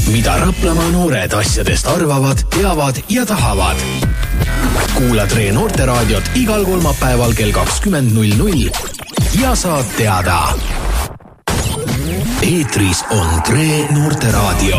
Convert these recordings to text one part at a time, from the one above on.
mida Raplamaa noored asjadest arvavad, teavad ja tahavad. Kuula Tre Noorteraadiot igal kolmapäeval kell 20.00 ja saad teada. Eetris on Tre Noorteraadio.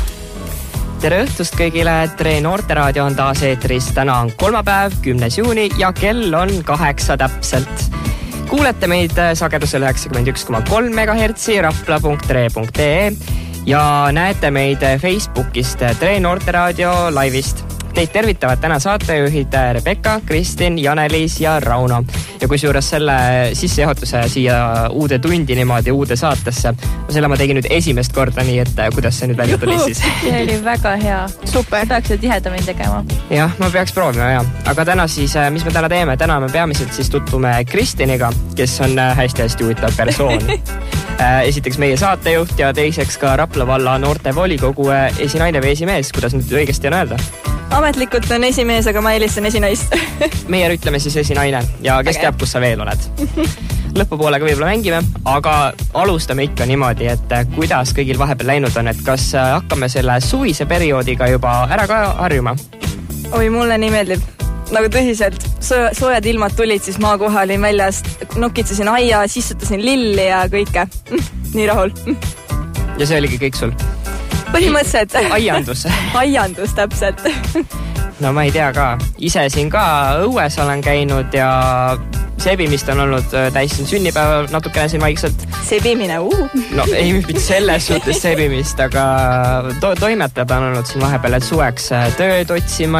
Tere õhtust kõigile, Tre Noorteraadio on taas eetris. Täna on kolmapäev, 10. juuni ja kell on 8 täpselt. Kuulete meid sagedusel 91,3 MHz rapla.tre.ee ja näete meid Facebookist Tre Noorteraadio laivist. Teid tervitavad täna saatejuhid Rebecca, Kristin, Janeliis ja Rauno. Ja kusjuures selle sissejuhatuse siia uude tundi niimoodi uude saatesse. Selle ma tegin nüüd esimest korda nii, et kuidas see nüüd välja tuli siis? See oli väga hea. Super. Peaks seda tihedamini tegema. Jah, ma peaks proovima, jah. Aga täna siis, mis me täna teeme? Täna me peamiselt siis tutvume Kristiniga, kes on hästi-hästi huvitav persoon. Esiteks meie saatejuht ja teiseks ka Rapla valla noorte volikogu esinaine või esimees. Kuidas nüüd õigesti on öelda? Ametlikult on esimees, aga ma eelistan esinaist. Meie ütleme siis esinaine ja kes teab, kus sa veel oled. Lõpupoolega võib-olla mängime, aga alustame ikka niimoodi, et kuidas kõigil vahepeal läinud on, et kas hakkame selle suvise perioodiga juba ära ka harjuma? Oi, mulle nii meeldib. Nagu tõsiselt, soojad ilmad tulid, siis maa koha olin väljas, nokitsesin aia, sissutasin lilli ja kõike. Nii rahul. Ja see oligi kõik sul? Põhimõtteliselt. Aiandus, täpselt. No ma ei tea ka. Ise siin ka õues olen käinud ja sebimist on olnud täis sünnipäev natukene siin vaikselt. Sebimine, No ei mitte selles suhtes sebimist, aga toimetajad on olnud siin vahepeal, et suveks tööd otsima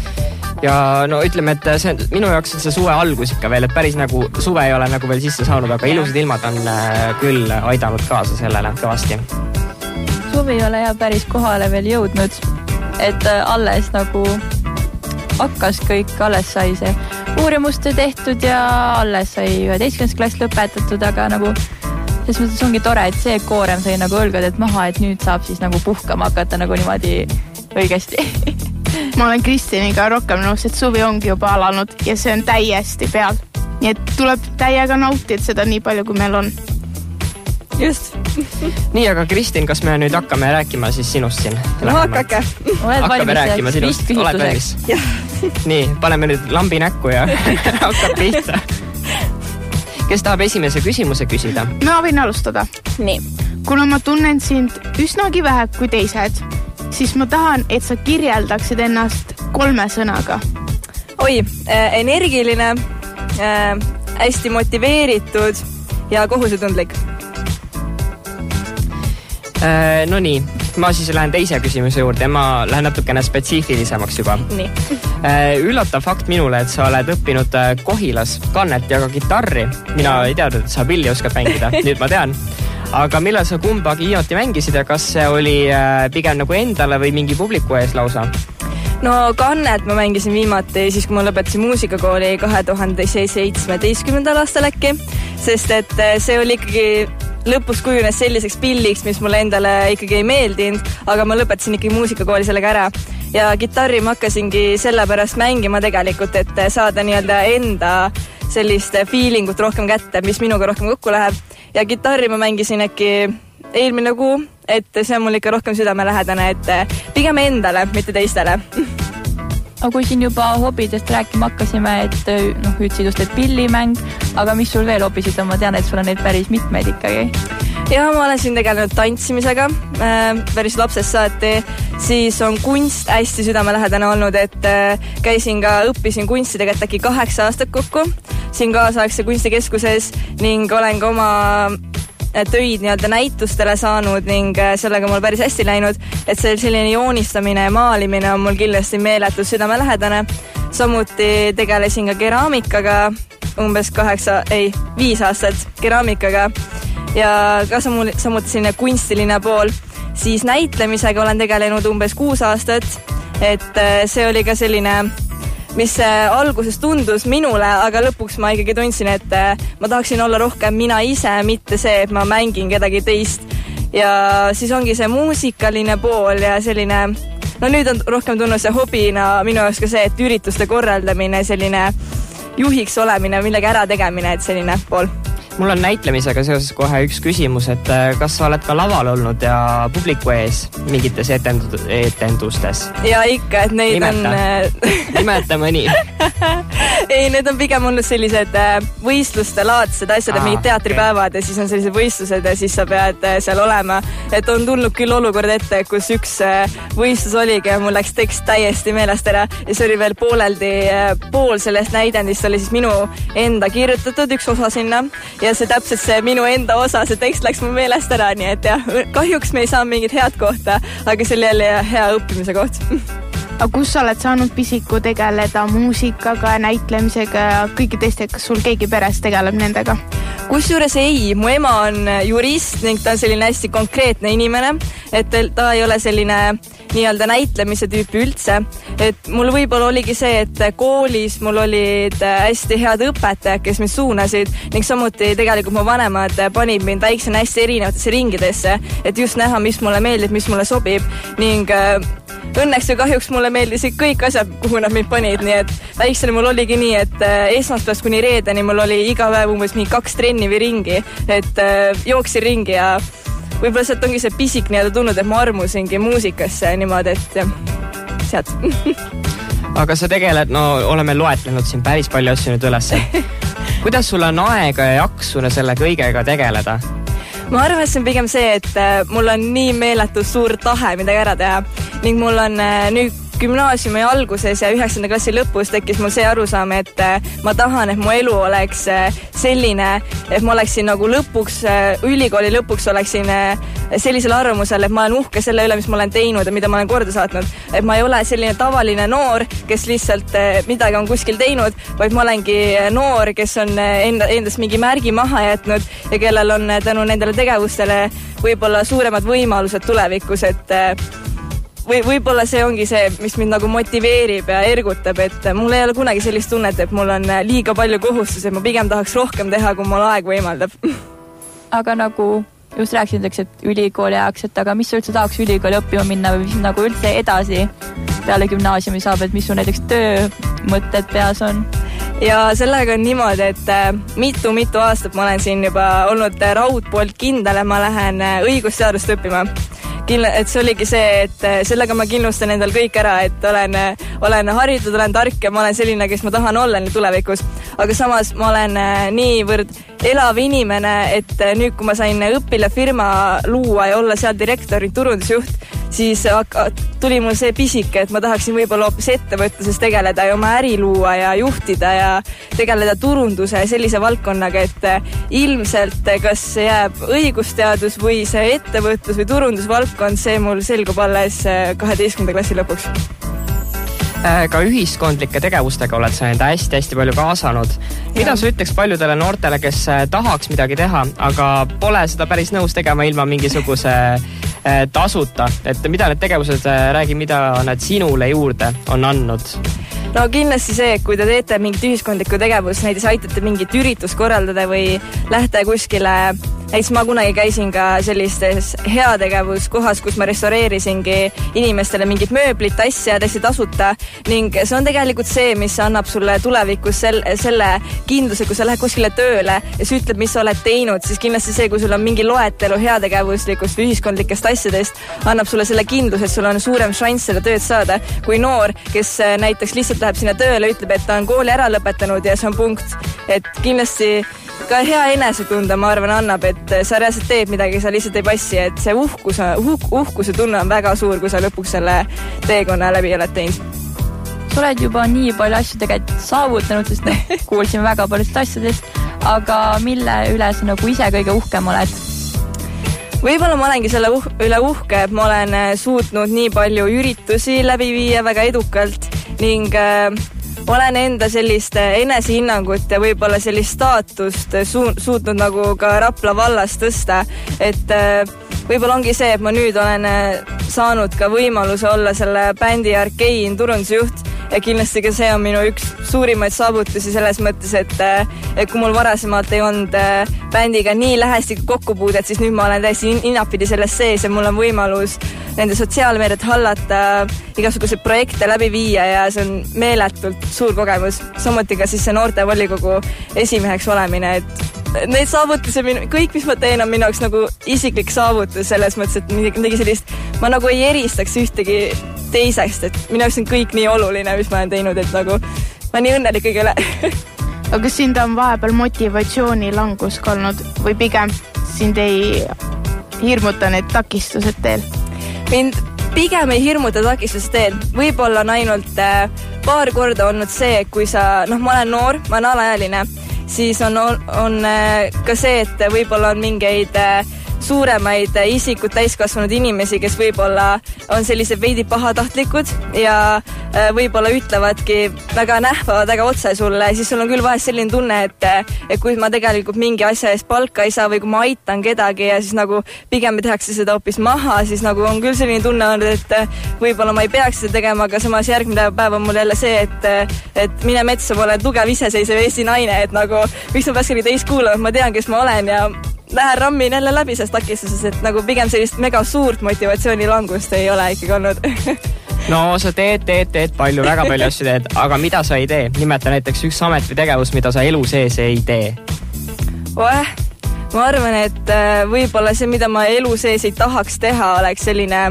ja no ütleme, et see, minu jaoks on see suve algus ikka veel, et päris nagu suve ei ole nagu veel sisse saanud, aga ilusad ilmad on küll aidanud kaasa sellele kõvasti. Suvi ei ole ja päris kohale veel jõudnud, et alles nagu hakkas kõik, alles sai see uurimuste tehtud ja alles sai 11. klass lõpetatud, aga nagu selles mõttes ongi tore, et see koorem sai nagu õlgad, et maha, et nüüd saab siis nagu puhkama hakata nagu niimoodi õigesti. Ma olen Kristiniga rohkem nõus, et suvi ongi juba alanud ja see on täiesti peal. Nii et tuleb täiega nautida seda nii palju, kui meil on. Just. Nii, aga Kristin, kas me nüüd hakkame rääkima siis sinust siin? No hakake. Hakkame rääkima sinust. Oled valmis? Jah. Nii, paneme nüüd lambi näkku ja hakkab pihta. Kes tahab esimese küsimuse küsida? Ma võin alustada. Nii. Kuna ma tunnen sind üsnagi vähe kui teised, siis ma tahan, et sa kirjeldaksid ennast 3 sõnaga. Oi, energiline, hästi motiveeritud ja kohusetundlik. No nii, ma siis lähen teise küsimuse juurde ja ma lähen natukene spetsiifilisemaks juba. Nii. Üllatav fakt minule, et sa oled õppinud Kohilas kannet ja ka gitarri. Mina ei teadnud, et sa pilli oskad mängida, nüüd ma tean. Aga millal sa kumbagi viimati mängisid ja kas see oli pigem nagu endale või mingi publiku ees lausa? No kannet ma mängisin viimati siis, kui ma lõpetasin muusikakooli 2017. aastal äkki, sest et see oli ikkagi lõpus kujunes selliseks pilliks, mis mulle endale ikkagi ei meeldinud, aga ma lõpetasin ikkagi muusikakooli sellega ära. Ja gitarri ma hakkasingi sellepärast mängima tegelikult, et saada nii-öelda enda sellist feelingut rohkem kätte, mis minuga rohkem kokku läheb. Ja gitarri ma mängisin äkki eelmine kuu, et see on mul ikka rohkem südamelähedane, et pigem endale, mitte teistele. Aga kui siin juba hobidest rääkima hakkasime, et hüüdsidust, et pillimäng, aga mis sul veel hobisid on? Ma tean, et sul on neid päris mitmeid ikkagi. Ja ma olen siin tegelenud tantsimisega, päris lapsest saati, siis on kunst hästi südamelähedane olnud, et õppisin kunsti tegelikult äkki 8 aastat kokku, siin kaasaegse kunstikeskuses ning olen ka oma töid nii-öelda näitustele saanud ning sellega mul päris hästi läinud, et selline joonistamine ja maalimine on mul kindlasti meeletus südamelähedane. Samuti tegelesin ka keraamikaga umbes 5 aastat keraamikaga ja ka samuti selline kunstiline pool. Siis näitlemisega olen tegelenud umbes 6 aastat, et see oli ka selline, mis alguses tundus minule, aga lõpuks ma ikkagi tundsin, et ma tahaksin olla rohkem mina ise, mitte see, et ma mängin kedagi teist. Ja siis ongi see muusikaline pool ja selline, no nüüd on rohkem tulnud see hobina minu jaoks ka see, et ürituste korraldamine, selline juhiks olemine, millegi ära tegemine, et selline pool. Mul on näitlemisega seoses kohe üks küsimus, et kas sa oled ka laval olnud ja publiku ees mingites etendustes? Ja ikka, et neid Nimeta mõni. Ei, need on pigem olnud sellised võistluste laadsed asjad, mingid teatripäevad ja siis on sellised võistlused ja siis sa pead seal olema. Et on tulnud küll olukord ette, kus üks võistlus oligi ja mul läks tekst täiesti meelest ära ja see oli veel pool sellest näidendist oli siis minu enda kirjutatud üks osa sinna ja see täpselt see minu enda osa, see tekst läks mu meelest ära, nii et jah, kahjuks me ei saa mingit head kohta, aga see oli jälle hea õppimise koht. Aga kus sa oled saanud pisiku tegeleda muusikaga, näitlemisega ja kõigi teistega, kas sul keegi peres tegeleb nendega? Kusjuures ei, mu ema on jurist ning ta on selline hästi konkreetne inimene, et ta ei ole selline nii-öelda näitlemise tüüpi üldse, et mul võib-olla oligi see, et koolis mul olid hästi head õpetajad, kes mind suunasid ning samuti tegelikult mu vanemad panid mind väiksena hästi erinevatesse ringidesse, et just näha, mis mulle meeldib, mis mulle sobib ning õnneks ja kahjuks mulle meeldisid kõik asjad, kuhu nad mind panid, nii et väiksena mul oligi nii, et esmaspäevast kuni reedeni mul oli iga päev umbes mingi 2 trenni või ringi, et jooksin ringi ja võib-olla sealt ongi see pisik nii-öelda tulnud, et ma armusingi muusikasse niimoodi, et sealt. Aga sa tegeled, oleme loetlenud siin päris palju asju nüüd üles. Kuidas sul on aega ja jaksu selle kõigega tegeleda? Ma arvan, et see on pigem see, et mul on nii meeletu suur tahe midagi ära teha ning mul on nüüd gümnaasiumi alguses ja 9. klassi lõpus tekkis mul see arusaam, et ma tahan, et mu elu oleks selline, et ma oleksin nagu lõpuks, ülikooli lõpuks oleksin sellisel arvamusel, et ma olen uhke selle üle, mis ma olen teinud ja mida ma olen korda saatnud. Et ma ei ole selline tavaline noor, kes lihtsalt midagi on kuskil teinud, vaid ma olengi noor, kes on endast mingi märgi maha jätnud ja kellel on tänu nendele tegevustele võib-olla suuremad võimalused tulevikus, et võib-olla see ongi see, mis mind nagu motiveerib ja ergutab, et mul ei ole kunagi sellist tunnet, et mul on liiga palju kohustusi, et ma pigem tahaks rohkem teha, kui mul aeg võimaldab. Aga nagu just rääkisin, et ülikooli ajaks, et aga mis sa üldse tahaks ülikooli õppima minna või mis nagu üldse edasi peale gümnaasiumi saab, et mis sul näiteks töömõtted peas on? Ja sellega on niimoodi, et mitu aastat ma olen siin juba olnud raudpoolt kindel, et ma lähen õigusseadust õppima. Et see oligi see, et sellega ma kindlustan endal kõik ära, et olen haritud, olen tark ja ma olen selline, kes ma tahan olla tulevikus. Aga samas ma olen niivõrd elav inimene, et nüüd, kui ma sain õpilafirma luua ja olla seal direktori turundusjuht, siis tuli mul see pisik, et ma tahaksin võib-olla hoopis ettevõtluses tegeleda ja oma äri luua ja juhtida ja tegeleda turunduse sellise valdkonnaga, et ilmselt kas jääb õigusteadus või see ettevõtlus või turundusvaldkond, see mul selgub alles 12. klassi lõpuks. Ka ühiskondlike tegevustega oled sa enda hästi palju kaasanud. Mida sa ütleks paljudele noortele, kes tahaks midagi teha, aga pole seda päris nõus tegema ilma mingisuguse tasuta, et mida need tegevused räägi, mida nad sinule juurde on andnud? No kindlasti see, kui te teete mingit ühiskondlikku tegevust, näiteks aitate mingit üritust korraldada või lähte kuskile. Näiteks ma kunagi käisin ka sellistes heategevuskohas, kus ma restaureerisingi inimestele mingit mööblit, asja täiesti tasuta ning see on tegelikult see, mis annab sulle tulevikus selle kindluse, kui sa lähed kuskile tööle ja sa ütled, mis sa oled teinud, siis kindlasti see, kui sul on mingi loetelu heategevuslikust või ühiskondlikest asjadest, annab sulle selle kindluse, et sul on suurem šanss seda tööd saada kui noor, kes näiteks lihtsalt läheb sinna tööle, ütleb, et ta on kooli ära lõpetanud ja see on punkt, et kindlasti ka hea enesetunda, ma arvan, annab, et sa reaalselt teed midagi, sa lihtsalt ei passi, et see uhkuse tunne on väga suur, kui sa lõpuks selle teekonna läbi oled teinud. Sa oled juba nii palju asju tegelikult saavutanud, sest kuulsime väga paljust asjadest, aga mille üle sa nagu ise kõige uhkem oled? Võib-olla ma olengi selle üle uhke, et ma olen suutnud nii palju üritusi läbi viia väga edukalt ning olen enda sellist enesehinnangut ja võib-olla sellist staatust suutnud nagu ka Rapla vallas tõsta, et võib-olla ongi see, et ma nüüd olen saanud ka võimaluse olla selle bändi Arkein turundusjuht ja kindlasti ka see on minu üks suurimaid saavutusi selles mõttes, et kui mul varasemalt ei olnud bändiga nii lähestikku kokkupuudet, siis nüüd ma olen täiesti inapidi selles sees ja mul on võimalus nende sotsiaalmeediat hallata, igasuguseid projekte läbi viia ja see on meeletult suur kogemus. Samuti ka siis see noortevolikogu esimeheks olemine, et neid saavutusi, kõik, mis ma teen, on minu jaoks nagu isiklik saavutus selles mõttes, et midagi sellist, ma nagu ei eristaks ühtegi teisest, et minu jaoks on kõik nii oluline, mis ma olen teinud, et nagu ma olen nii õnnelik kõige üle. Aga kas sind on vahepeal motivatsiooni langus olnud või pigem sind ei hirmuta need takistused teel? Mind pigem ei hirmuta takistused teel. Võib-olla on ainult paar korda olnud see, kui sa, ma olen noor, ma olen alaealine, siis on ka see, et võib-olla on mingeid suuremaid isikud, täiskasvanud inimesi, kes võib-olla on sellised veidi pahatahtlikud ja võib-olla ütlevadki väga nähvavad väga otse sulle, siis sul on küll vahest selline tunne, et kui ma tegelikult mingi asja eest palka ei saa või kui ma aitan kedagi ja siis nagu pigem tehakse seda hoopis maha, siis nagu on küll selline tunne olnud, et võib-olla ma ei peaks seda tegema, aga samas järgmine päev on mul jälle see, et mine metsa, ma olen tugev iseseisev Eesti naine, et nagu miks ma peaks kõige teist kuulama, ma tean, kes ma olen ja lähen rammin jälle läbi sellest takistuses, et nagu pigem sellist mega suurt motivatsioonilangust ei ole ikkagi olnud. No sa teed palju, väga palju asju teed, aga mida sa ei tee? Nimeta näiteks üks amet või tegevus, mida sa elu sees ei tee. Ma arvan, et võib-olla see, mida ma elu sees ei tahaks teha, oleks selline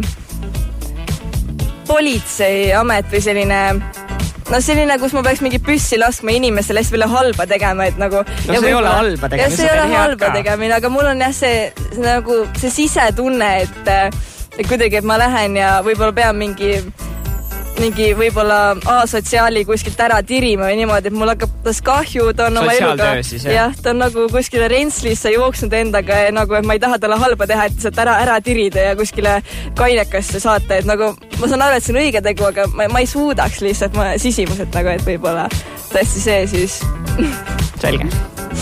politseiamet või selline, kus ma peaks mingi püssi laskma inimesele hästi palju halba tegema, et nagu... No see ei ole halba tegemine, see ei ole halba tegemine, aga mul on jah see sisetunne, et kuidagi, et ma lähen ja võib-olla pean mingi võib-olla asotsiaali kuskilt ära tirima või niimoodi, et mul hakkab tas kahju, ta on oma eluga... Jah, ta on nagu kuskile rentslisse jooksnud endaga ja nagu, et ma ei taha talle halba teha, et sealt ära tirida ja kuskile kainekasse saata, et nagu ma saan aru, et see on õige tegu, aga ma ei suudaks lihtsalt sisimuselt nagu, et võib-olla tõesti see siis... Selge.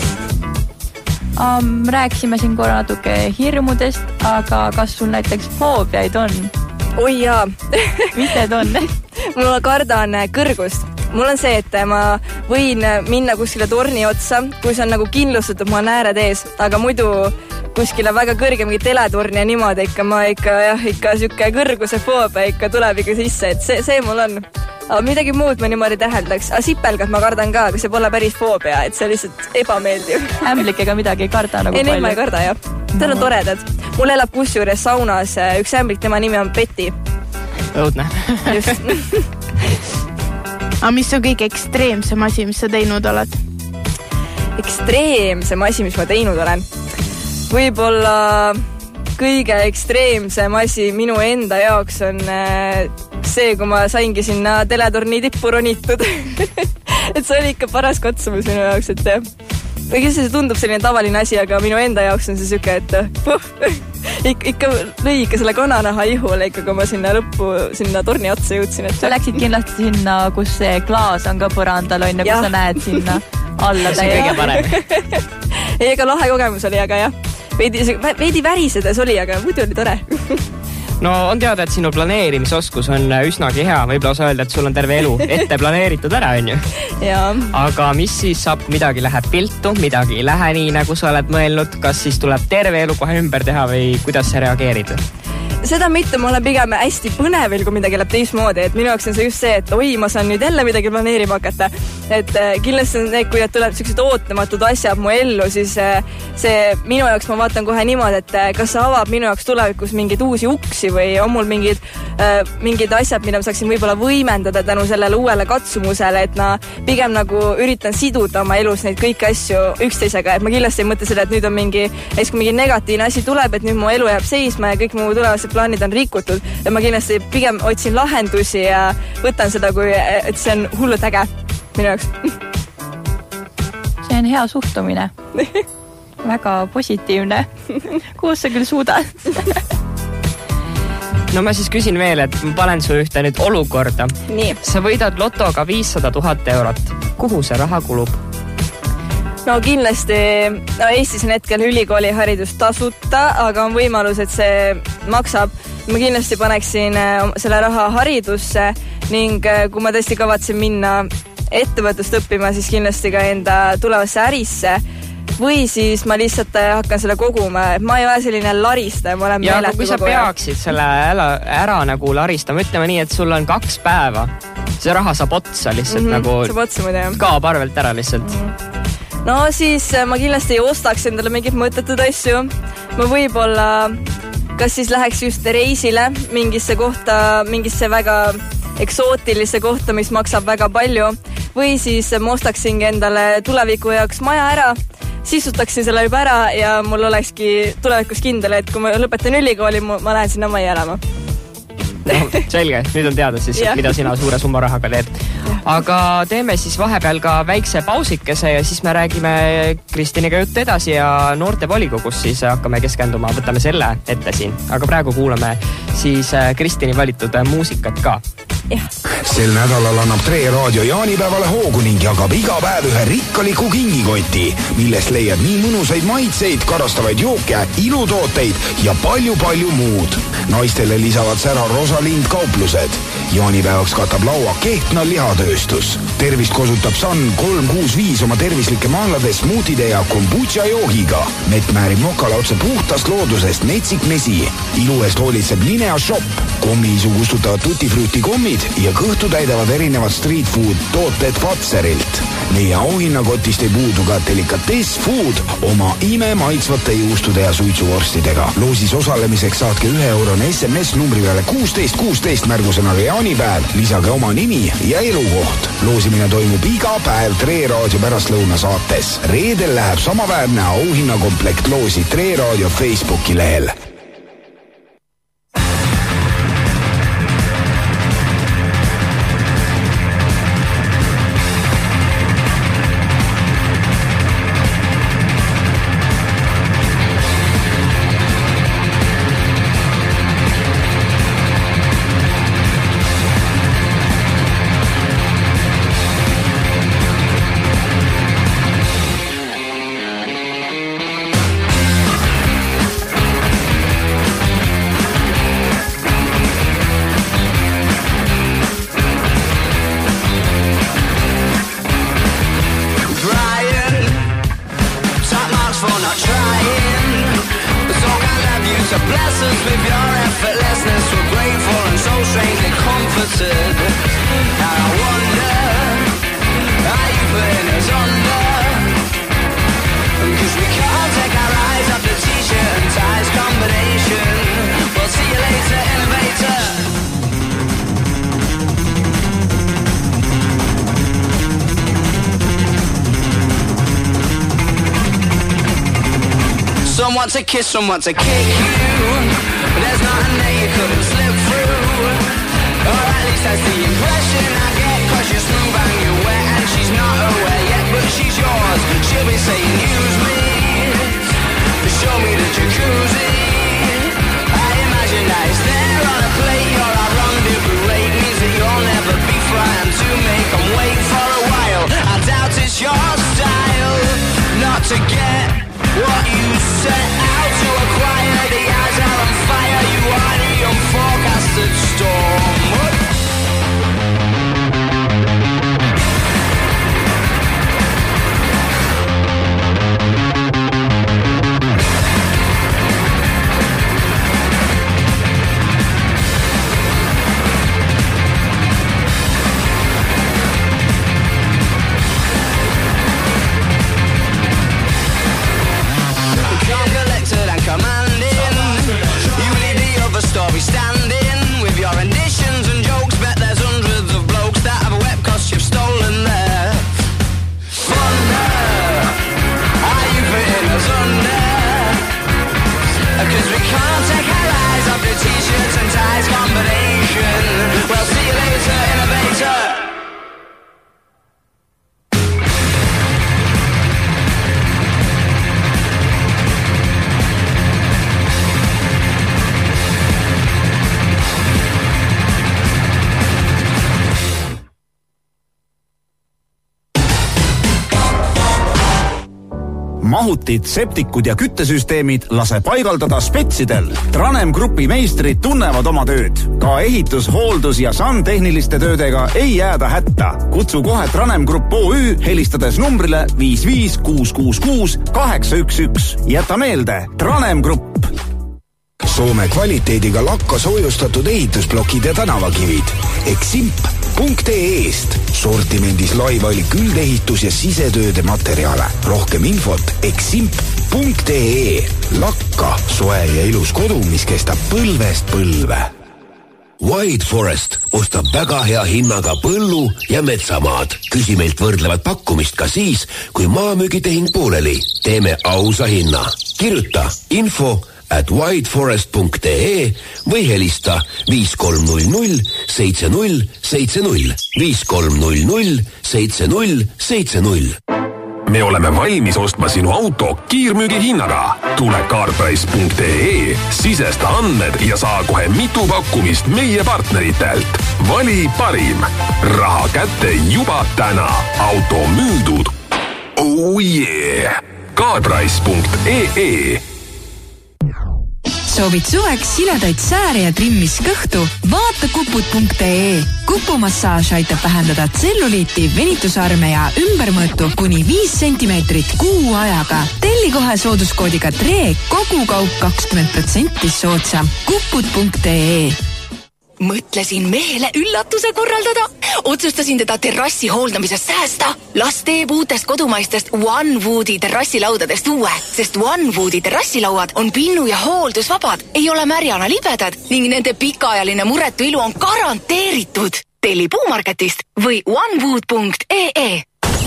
Rääkisime siin korra natuke hirmudest, aga kas sul näiteks foobiaid on? Oi jaa. Mis need on? Ma kardan kõrgust. Mul on see, et ma võin minna kuskile torni otsa, kui see on nagu kindlustatud, ma olen ääred ees, aga muidu kuskile väga kõrge mingi teletorni ja niimoodi ikka siuke kõrguse foobia ikka tuleb ikka sisse, et see mul on. Aga midagi muud ma niimoodi täheldaks. Aga sipelgad ma kardan ka, aga see pole päris foobia, et see on lihtsalt ebameeldiv. Ämblikega midagi ei karda nagu palju? Ei, ma ei karda, jah. Need on toredad. Mul elab kusjuures saunas üks ämblik, tema nimi on Betty. Õudne. Just. Aga mis on kõige ekstreemsem asi, mis sa teinud oled? Ekstreemsem asi, mis ma teinud olen? Võib-olla kõige ekstreemsem asi minu enda jaoks on see, kui ma saingi sinna teletorni tippu ronitud. Et see oli ikka paras katsumus minu jaoks, et see tundub selline tavaline asi, aga minu enda jaoks on see süke, et ikka lõi ikka selle kananaha ihule ikka, kui ma sinna lõppu, sinna torni otsa jõudsin. Sa läksid kindlasti sinna, kus see klaas on ka põrandal, on ja kus sa näed sinna alla täie. See kõige parem. Ei, ega lahe kogemus oli, aga jah. Veidi värisedes oli, aga muidu oli tore. No on teada, et sinu planeerimisoskus on üsnagi hea. Võib-olla sa öelda, et sul on terve elu ette planeeritud ära, on ju? Jaa. Aga mis siis saab, midagi läheb piltu, midagi ei lähe nii, nagu sa oled mõelnud? Kas siis tuleb terve elu kohe ümber teha või kuidas sa reageerid? Seda mitte, ma olen pigem hästi põnevil, kui midagi läheb teismoodi, et minu jaoks on see just see, et oi, ma saan nüüd jälle midagi planeerima hakata. Et kindlasti on need, kui tuleb sellised ootamatud asjad mu ellu, siis see minu jaoks ma vaatan kohe niimoodi, et kas see avab minu jaoks tulevikus mingeid uusi uksi või on mul mingid asjad, mida ma saaksin võib-olla võimendada tänu sellele uuele katsumusele, et ma pigem nagu üritan siduda oma elus neid kõiki asju üksteisega, et ma kindlasti ei mõtle seda, et nüüd on mingi negatiivne asi tuleb, et nüüd mu elu jääb seisma ja kõik mu tulevased plaanid on rikutud ja ma kindlasti pigem otsin lahendusi ja võtan seda, kui et see on hullult äge minu jaoks. See on hea suhtumine. Väga positiivne. Kus sa küll suudad? No ma siis küsin veel, et ma panen su ühte nüüd olukorda. Nii. Sa võidad lotoga 500 000 eurot. Kuhu see raha kulub? No kindlasti, Eestis on hetkel ülikooli haridus tasuta, aga on võimalus, et see maksab. Ma kindlasti paneksin selle raha haridusse ning kui ma tõesti kavatsen minna ettevõtlust õppima, siis kindlasti ka enda tulevasse ärisse või siis ma lihtsalt hakkan selle koguma. Ma ei ole selline larista ja ma olen meeletu kogu. Ja kui sa peaksid selle ära nagu laristama, ütleme nii, et sul on 2 päeva, see raha saab otsa lihtsalt nagu saab otsa muidu, jah. Kaob arvelt ära lihtsalt. No siis ma kindlasti ei ostaks endale mingit mõttetud asju. Ma võib-olla kas siis läheks just reisile mingisse kohta, mingisse väga eksootilisse kohta, mis maksab väga palju, või siis ma ostaksingi endale tuleviku jaoks maja ära, sisutaksin selle juba ära ja mul olekski tulevikus kindel, et kui ma lõpetan ülikooli, ma lähen sinna majja elama. No, selge, nüüd on teada siis, mida sina suure summa rahaga teed. Aga teeme siis vahepeal ka väikse pausikese ja siis me räägime Kristiniga juttu edasi ja noorte volikogus siis hakkame keskenduma, võtame selle ette siin. Aga praegu kuulame siis Kristini valitud muusikat ka. Sel nädalal annab Tre Raadio jaanipäevale hoogu ning jagab iga päev ühe rikkaliku kingikoti, millest leiad nii mõnusaid maitseid, karastavaid jooke, ilutooteid ja palju muud. Naistele lisavad sära Rosalind kauplused. Jaanipäevaks katab laua Kehtna lihatööstus. Tervist kosutab Sun 365 oma tervislike mahlade, smuutide ja kombucha joogiga. Mett määrib mokale otse puhtast loodusest Metsik Mesi. Ilu eest hoolitseb Linea Shop. Kommiisu kustutavad tutifruti kommid ja kõhtu täidavad erinevad street food tooted Fatserilt. Meie auhinnakotist ei puudu ka Delicatess Food oma ime maitsvate juustude ja suitsuvorstidega. Loosis osalemiseks saatke €1 SMS numbri peale 1616 märgusõnaga jaanipäev. Lisage oma nimi ja elukoht. Loosimine toimub iga päev Tre Raadio pärastlõuna saates. Reedel läheb samaväärne auhinnakomplekt loosi Tre Raadio Facebooki lehel. Someone to kiss, someone to kick you. There's nothing that you couldn't slip through. Or at least that's the impression I get. Cause you're smooth and you're wet and she's not aware yet, but she's yours. She'll be saying use me, show me the jacuzzi. I imagine that it's there on a plate. Or our rendezvous rate means that you'll never be frightened to make them wait for a while. I doubt it's your style not to get what you set out to acquire. The eyes are on fire. You are the unforecasted storm. Story standing with your renditions and jokes. Bet there's hundreds of blokes that have a web cost you've stolen there. Thunder, are you putting us under? Cause we can't take our eyes off the t-shirts and ties combination. Well, see you later, innovator. Mahutid, septikud ja küttesüsteemid lase paigaldada Spetsidel. Tranem Grupi meistrid tunnevad oma tööd. Ka ehitus, hooldus ja SAN tehniliste töödega ei jääda hätta. Kutsu kohe Tranem Grupp OÜ helistades numbrile 55666 811. Jäta meelde, Tranem Grupp. Soome kvaliteediga lakka soojustatud ehitusblokid ja tänavakivid. Eximp simp.ee-st. Sortimendis laivalik üldehitus ja sisetööde materjale. Rohkem infot eksimp.ee. Lakka soe ja ilus kodu, mis kestab põlvest põlve. White Forest ostab väga hea hinnaga põllu ja metsamaad. Küsi meilt võrdlevat pakkumist ka siis, kui maamüügitehing pooleli. Teeme ausa hinna. Kirjuta info@whiteforest.ee või helista 5300 7070 5300 7070. Me oleme valmis ostma sinu auto kiirmüügi hinnaga. Tule carprice.ee, sisesta andmed ja saa kohe mitu pakkumist meie partneritelt. Vali parim. Raha kätte juba täna. Auto müüdud. Oh yeah! carprice.ee. Soovid suveks siledaid sääre ja trimmis kõhtu? Vaata kuput.ee. Kupumassaaž aitab vähendada tselluliiti, venitusarme ja ümbermõõtu kuni 5 sentimeetrit kuu ajaga. Telli kohe sooduskoodiga TREE kogu kaup 20% soodsam. Kuput.ee. Mõtlesin mehele üllatuse korraldada. Otsustasin teda terrassi hooldamisest säästa. Las teeb uutest kodumaistest OneWoodi terrassilaudadest uue, sest OneWoodi terrassilauad on pinnu- ja hooldusvabad, ei ole märjana libedad ning nende pikaajaline muretu ilu on garanteeritud. Telli Puumarketist või onewood.ee.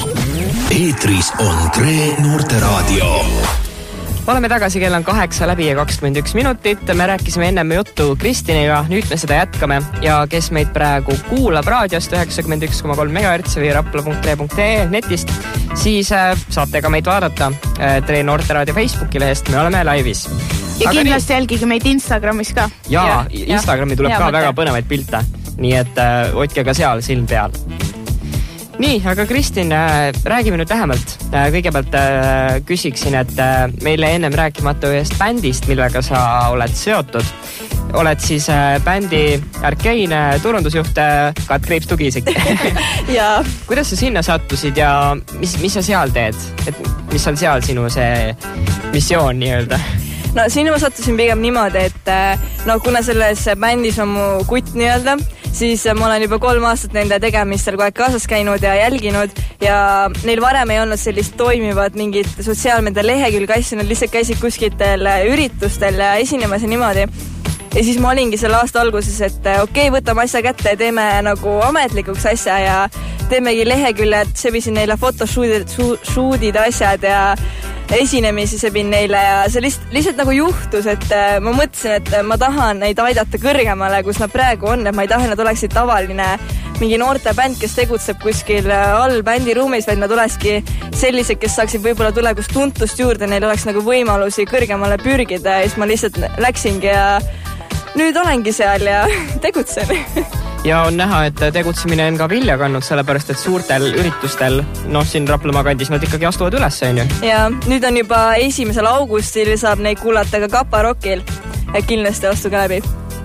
Eetris on Tre Noorteraadio. Oleme tagasi, kell on 8 läbi ja 21 minutit. Me rääkisime ennem juttu Kristiniga, nüüd me seda jätkame. Ja kes meid praegu kuulab raadiost 91,3 MHz või rapla.tre.ee netist, siis saate ka meid vaadata Tre Noorteraadio Facebooki lehest. Me oleme laivis. Ja kindlasti jälgige meid Instagramis ka. Ja Instagrami tuleb ka väga põnevaid pilte. Nii et hoidke ka seal silm peal. Nii, aga Kristin, räägime nüüd lähemalt. Kõigepealt küsiksin, et meile ennem rääkimata ühest bändist, millega sa oled seotud. Oled siis bändi Arcane turundusjuht Kat Kriips Tugisik. Ja. Kuidas sa sinna sattusid ja mis sa seal teed? Et mis on seal sinu see missioon nii-öelda? No sinna ma sattusin pigem niimoodi, et kuna selles bändis on mu kutt nii-öelda, siis ma olen juba 3 aastat nende tegemistel kogu aeg kaasas käinud ja jälginud ja neil varem ei olnud sellist toimivat mingit sotsiaalmeedia lehekülge asju, nad lihtsalt käisid kuskitel üritustel ja esinemas ja niimoodi. Ja siis ma olingi selle aasta alguses, et okei, võtame asja kätte ja teeme nagu ametlikuks asja ja teemegi leheküljed, sebisin neile photoshootid asjad ja esinemisi sebin neile ja see lihtsalt nagu juhtus, et ma mõtlesin, et ma tahan neid aidata kõrgemale, kus nad praegu on, et ma ei taha, nad oleksid tavaline mingi noorte bänd, kes tegutseb kuskil all bändiruumis, vaid nad olekski sellised, kes saaksid võib-olla tulevikus tuntust juurde, neil oleks nagu võimalusi kõrgemale pürgida ja siis ma lihtsalt läksingi ja nüüd olengi seal ja tegutsen. Ja on näha, et tegutsemine on ka vilja kandnud, sellepärast, et suurtel üritustel, siin Raplamaa kandis nad ikkagi astuvad üles, on ju? Ja nüüd on juba 1. augustil saab neid kuulata ka Kapa Rockil. Kindlasti astuge läbi.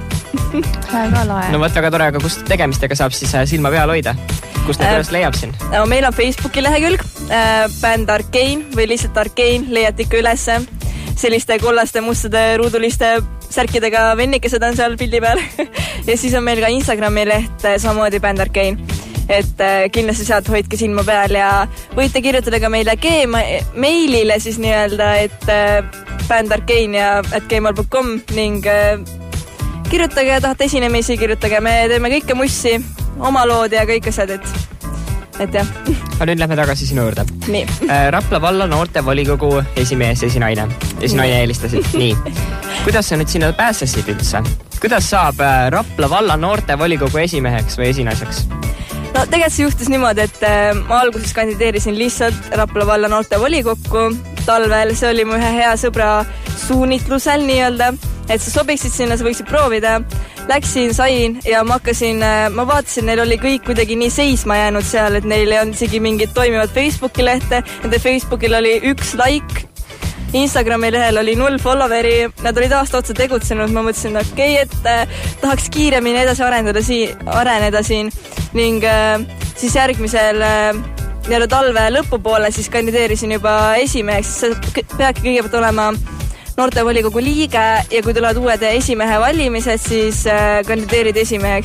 Väga lae. No võt väga tore, aga kust tegemistega saab siis silma peal hoida? Kust need üles leiab siin? No, meil on Facebooki lehekülg, bänd Arcane või lihtsalt Arcane, leiate ikka ülesse. Selliste kollaste, mustade, ruuduliste särkidega vennikesed on seal pildi peal. Ja siis on meil ka Instagrami leht, samamoodi bänd Arcane. Et kindlasti sealt hoidke silma peal ja võite kirjutada ka meile meilile siis nii-öelda, et bänd Arcane ja @gmail.com ning kirjutage, tahate esinemisi, kirjutage. Me teeme kõike mussi, oma lood ja kõik asjad, et jah. Aga nüüd lähme tagasi sinu juurde. Nii. Rapla valla noorte volikogu esimees, esinaine eelistasid. Nii. Kuidas sa nüüd sinna pääsesid üldse? Kuidas saab Rapla valla noorte volikogu esimeheks või esinaiseks? No tegelikult see juhtus niimoodi, et ma alguses kandideerisin lihtsalt Rapla valla noorte volikokku talvel. See oli mu ühe hea sõbra suunitlusel nii-öelda, et sa sobiksid sinna, sa võiksid proovida. Läksin, sain ja ma vaatasin, neil oli kõik kuidagi nii seisma jäänud seal, et neil ei olnud isegi mingit toimivat Facebooki lehte. Nende Facebookil oli 1 like, Instagrami lehel oli 0 followeri, nad olid aasta otsa tegutsenud, ma mõtlesin, et tahaks kiiremini edasi areneda siin ning siis järgmisel talve lõpupoole siis kandideerisin juba esimeheks, sa peadki kõigepealt olema noortevolikogu liige ja kui tulevad uued esimehe valimised, siis kandideerid esimeheks.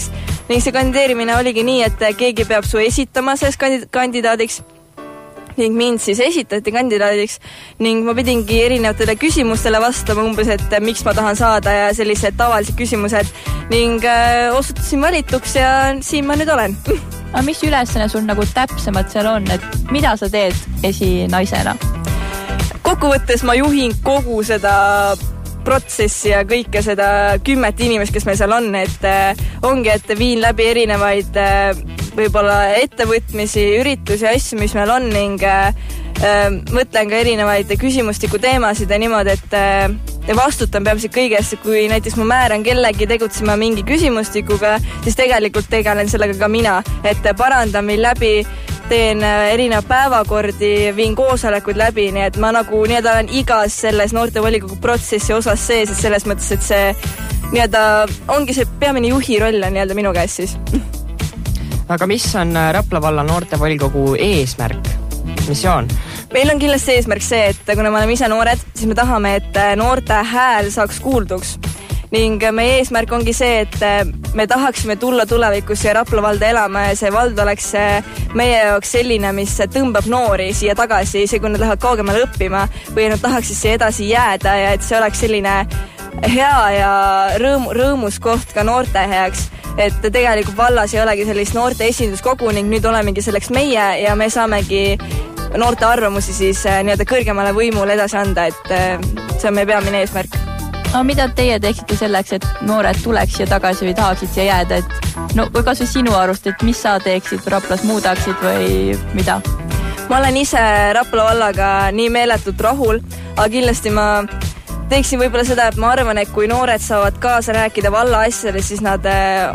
ning see kandideerimine oligi nii, et keegi peab su esitama selles kandidaadiks ning mind siis esitati kandidaadiks ning ma pidingi erinevatele küsimustele vastama umbes, et miks ma tahan saada ja sellised tavalised küsimused ning osutusin valituks ja siin ma nüüd olen. Aga mis ülesanne sul nagu täpsemalt seal on, et mida sa teed esinaisena? Kokkuvõttes ma juhin kogu seda protsessi ja kõike seda 10 inimest, kes meil seal on, et ongi, et viin läbi erinevaid võib-olla ettevõtmisi, üritusi ja asju, mis meil on ning mõtlen ka erinevaid küsimustiku teemasid ja niimoodi, et vastutan peamiselt kõigest, kui näiteks ma määran kellegi tegutsema mingi küsimustikuga, siis tegelikult tegelen sellega ka mina, et parandan meil läbi, teen erinevad päevakordi, viin koosolekuid läbi, nii et ma nagu nii-öelda olen igas selles noortevolikogu protsessi osas sees, et selles mõttes, et see nii-öelda ongi see peamine juhi roll on nii-öelda minu käes siis. Aga mis on Rapla valla noortevolikogu eesmärk, missioon? Meil on kindlasti eesmärk see, et kuna me oleme ise noored, siis me tahame, et noorte hääl saaks kuulduks. Ning meie eesmärk ongi see, et me tahaksime tulla tulevikus siia Rapla valda elama ja see vald oleks meie jaoks selline, mis tõmbab noori siia tagasi, isegi kui nad lähevad kaugemale õppima või nad tahaksid siia edasi jääda ja et see oleks selline hea ja rõõmus koht ka noorte heaks. Et tegelikult vallas ei olegi sellist noorte esinduskogu ning nüüd olemegi selleks meie ja me saamegi noorte arvamusi siis nii-öelda kõrgemale võimule edasi anda, et see on meie peamine eesmärk. Aga mida teie teeksite selleks, et noored tuleks siia tagasi või tahaksid siia jääda, et no või kas või sinu arust, et mis sa teeksid Raplas muudaksid või mida? Ma olen ise Rapla vallaga nii meeletult rahul, aga kindlasti ma teeksin võib-olla seda, et ma arvan, et kui noored saavad kaasa rääkida valla asjadele, siis nad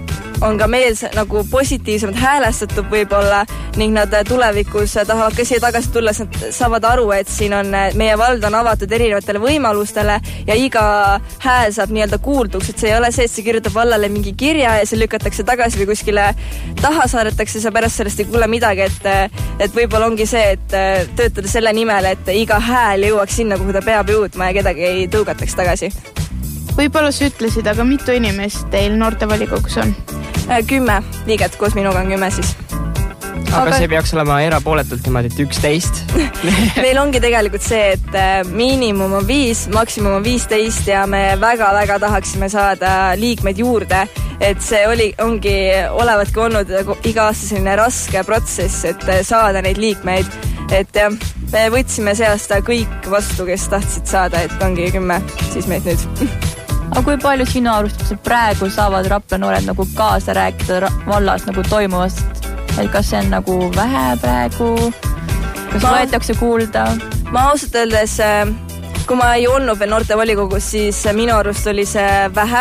on ka meil nagu positiivsemalt häälestatud võib-olla ning nad tulevikus tahavad ka siia tagasi tulla, nad saavad aru, et siin on meie vald on avatud erinevatele võimalustele ja iga hääl saab nii-öelda kuulduks, et see ei ole see, et see kirjutab vallale mingi kirja ja see lükatakse tagasi või kuskile taha saadetakse, sa pärast sellest ei kuule midagi, et võib-olla ongi see, et töötada selle nimel, et iga hääl jõuaks sinna, kuhu ta peab jõudma ja kedagi ei tõugataks tagasi. Võib-olla sa ütlesid, aga mitu inimest teil noortevolikogus on? 10 liiget, koos minuga on 10 siis. Aga see peaks olema erapooletult niimoodi, et 11. Meil ongi tegelikult see, et miinimum on 5, maksimum on 15 ja me väga-väga tahaksime saada liikmeid juurde. Et see ongi olevatki olnud iga aasta selline raske protsess, et saada neid liikmeid. Et me võtsime see aasta kõik vastu, kes tahtsid saada, et ongi 10 siis meid nüüd. Aga kui palju sinu arust praegu saavad Rapla noored nagu kaasa rääkida vallas nagu toimuvast? Et kas see on nagu vähe praegu? Kas võetakse kuulda? Ma ausalt öeldes, kui ma ei olnud veel noortevolikogus, siis minu arust oli see vähe.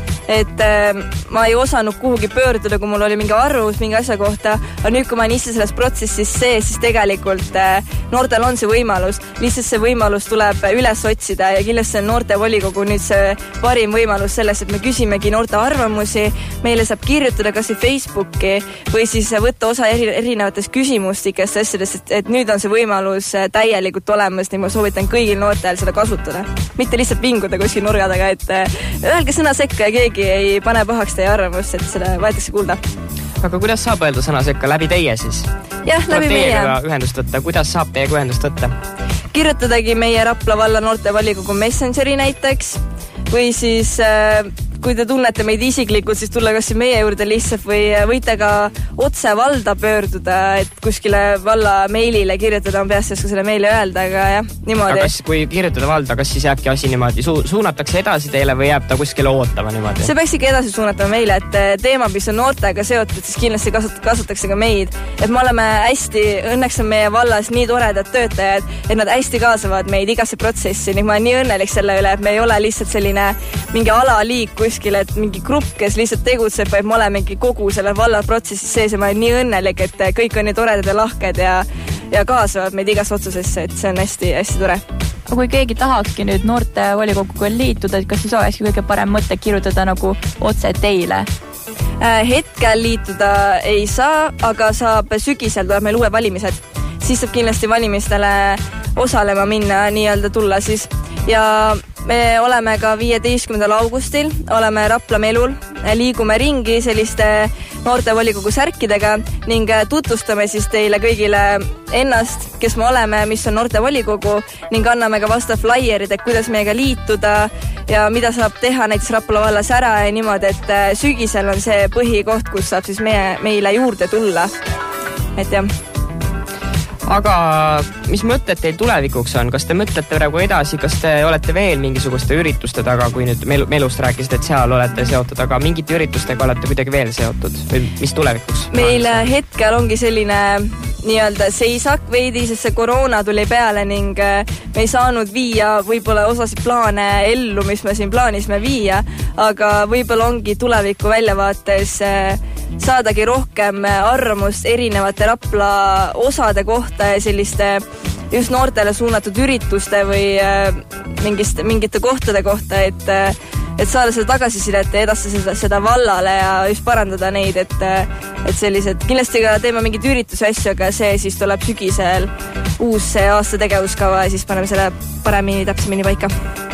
Et ma ei osanud kuhugi pöörduda, kui mul oli mingi arvamus mingi asja kohta, aga nüüd, kui ma olen ise selles protsessis sees, siis tegelikult noortel on see võimalus. Lihtsalt see võimalus tuleb üles otsida ja kindlasti on noortevolikogu nüüd see parim võimalus selles, et me küsimegi noorte arvamusi, meile saab kirjutada kas või Facebooki või siis võtta osa erinevatest küsimustikest asjadest, et nüüd on see võimalus täielikult olemas, nii ma soovitan kõigil noortel seda kasutada. Mitte lihtsalt vinguda kuskil nurga taga, et öelge sõna sekka ja keegi ei pane pahaks teie arvamust, et seda võetakse kuulda. Aga kuidas saab öelda sõna sekka? Läbi teie siis? Jah, läbi meie. Ühendust võtta. Kuidas saab teiega ühendust võtta? Kirjutadagi meie Rapla valla noortevolikogu Messengeri näiteks või siis kui te tunnete meid isiklikult, siis tulla kas meie juurde lihtsalt või võite ka otse valda pöörduda, et kuskile valla meilile kirjutada, on peast ka selle meili öelda, aga jah, niimoodi. Aga kas, kui kirjutada valda, kas siis jääbki asi niimoodi, suunatakse edasi teile või jääb ta kuskile ootama niimoodi? See peaks ikka edasi suunatama meile, et teema, mis on noortega seotud, siis kindlasti kasutatakse ka meid. Et me oleme hästi, õnneks on meie vallas nii toredad töötajad, et nad hästi kaasavad meid igasse protsessi, ning ma olen nii õnnelik selle üle, et me ei ole lihtsalt selline mingi alaliik kuskil, et mingi grupp, kes lihtsalt tegutseb, vaid me olemegi kogu selle valla protsessis sees ja ma olen nii õnnelik, et kõik on nii toredad ja lahked ja kaasavad meid igasse otsusesse, et see on hästi-hästi tore. Aga kui keegi tahakski nüüd noortevolikoguga liituda, et kas siis olekski kõige parem mõte kirjutada nagu otse teile? Hetkel liituda ei saa, aga saab sügisel tuleb meil uued valimised. Siis saab kindlasti valimistele osalema minna, nii-öelda tulla siis. Ja me oleme ka 15. augustil, oleme Rapla Melul, liigume ringi selliste noortevolikogu särkidega ning tutvustame siis teile kõigile ennast, kes me oleme, mis on noortevolikogu ning anname ka vastav flaierid, et kuidas meiega liituda ja mida saab teha näiteks Rapla vallas ära ja niimoodi, et sügisel on see põhikoht, kus saab siis meile juurde tulla. Et jah. Aga mis mõtted teil tulevikuks on? Kas te mõtlete praegu edasi, kas te olete veel mingisuguste ürituste taga, kui nüüd Melust rääkisid, et seal olete seotud, aga mingite üritustega olete kuidagi veel seotud või mis tulevikuks? Meil hetkel ongi selline nii-öelda seisak veidi, sest see koroona tuli peale ning me ei saanud viia võib-olla osasid plaane ellu, mis me siin plaanisime viia, aga võib-olla ongi tuleviku väljavaates saadagi rohkem arvamust erinevate Rapla osade kohta ja selliste just noortele suunatud ürituste või mingite kohtade kohta, et saada seda tagasisidet ja edastada seda vallale ja just parandada neid, et sellised, kindlasti ka teeme mingid ürituse asju, aga see siis tuleb sügisel uus aasta tegevuskava ja siis paneme selle paremini, täpsemini paika.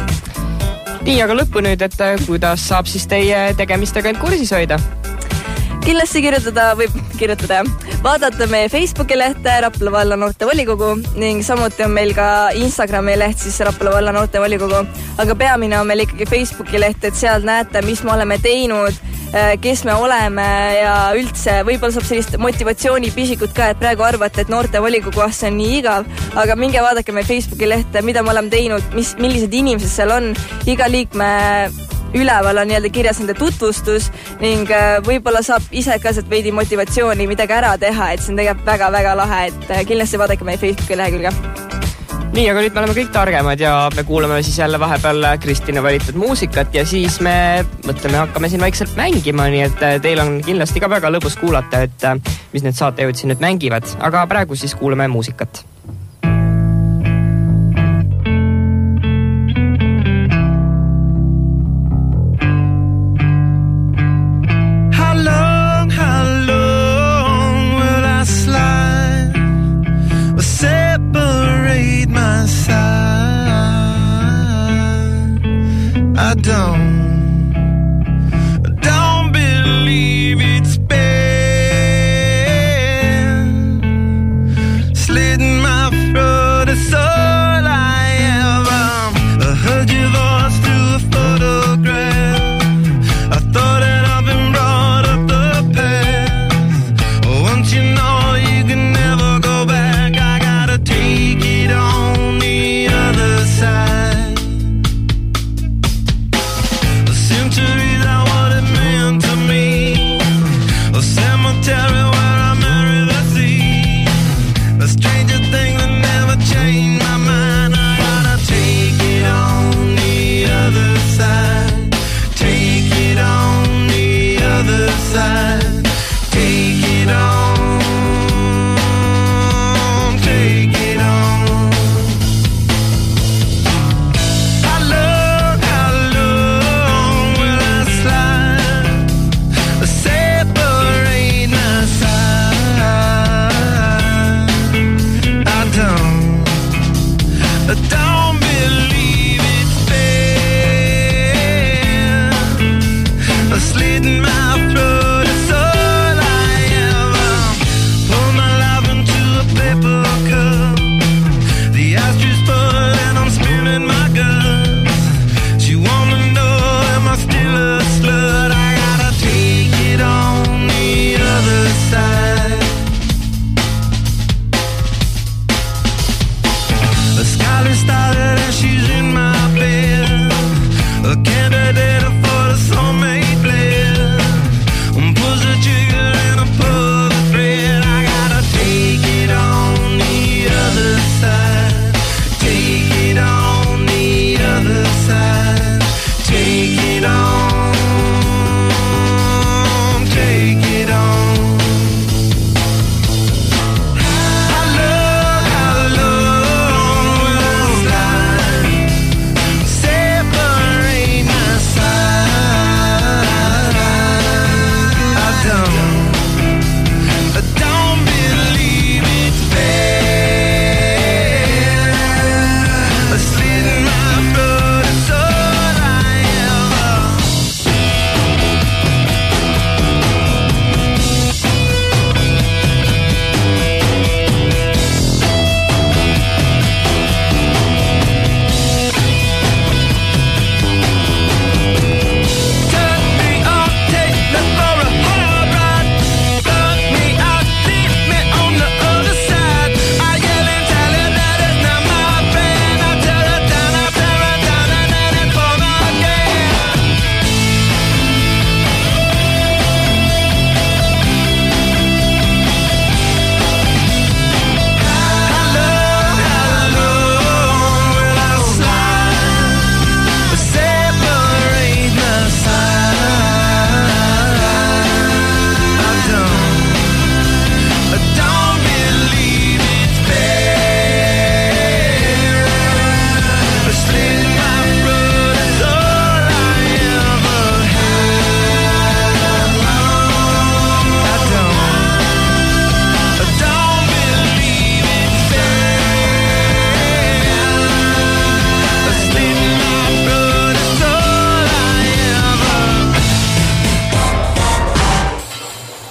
Nii, aga lõppu nüüd, et kuidas saab siis teie tegemistega end kursis hoida? Kindlasti kirjutada, vaadata meie Facebooki lehte Rapla valla noortevolikogu ning samuti on meil ka Instagrami leht siis Rapla valla noortevolikogu, aga peamine on meil ikkagi Facebooki leht, et seal näete, mis me oleme teinud, kes me oleme ja üldse võib-olla saab sellist motivatsioonipisikut ka, et praegu arvate, et noortevolikogu see on nii igav, aga minge vaadake meie Facebooki lehte, mida me oleme teinud, millised inimesed seal on, iga liikme üleval on nii-öelda kirjas nende tutvustus ning võib-olla saab ise ka sealt veidi motivatsiooni midagi ära teha, et see on tegelikult väga-väga lahe, et kindlasti vaadake meie Facebooki lehekülge. Nii, aga nüüd me oleme kõik targemad ja me kuulame siis jälle vahepeal Kristina valitud muusikat ja siis me mõtleme, hakkame siin vaikselt mängima, nii et teil on kindlasti ka väga lõbus kuulata, et mis need saatejõud siin nüüd mängivad, aga praegu siis kuulame muusikat. I don't believe it's been slitting my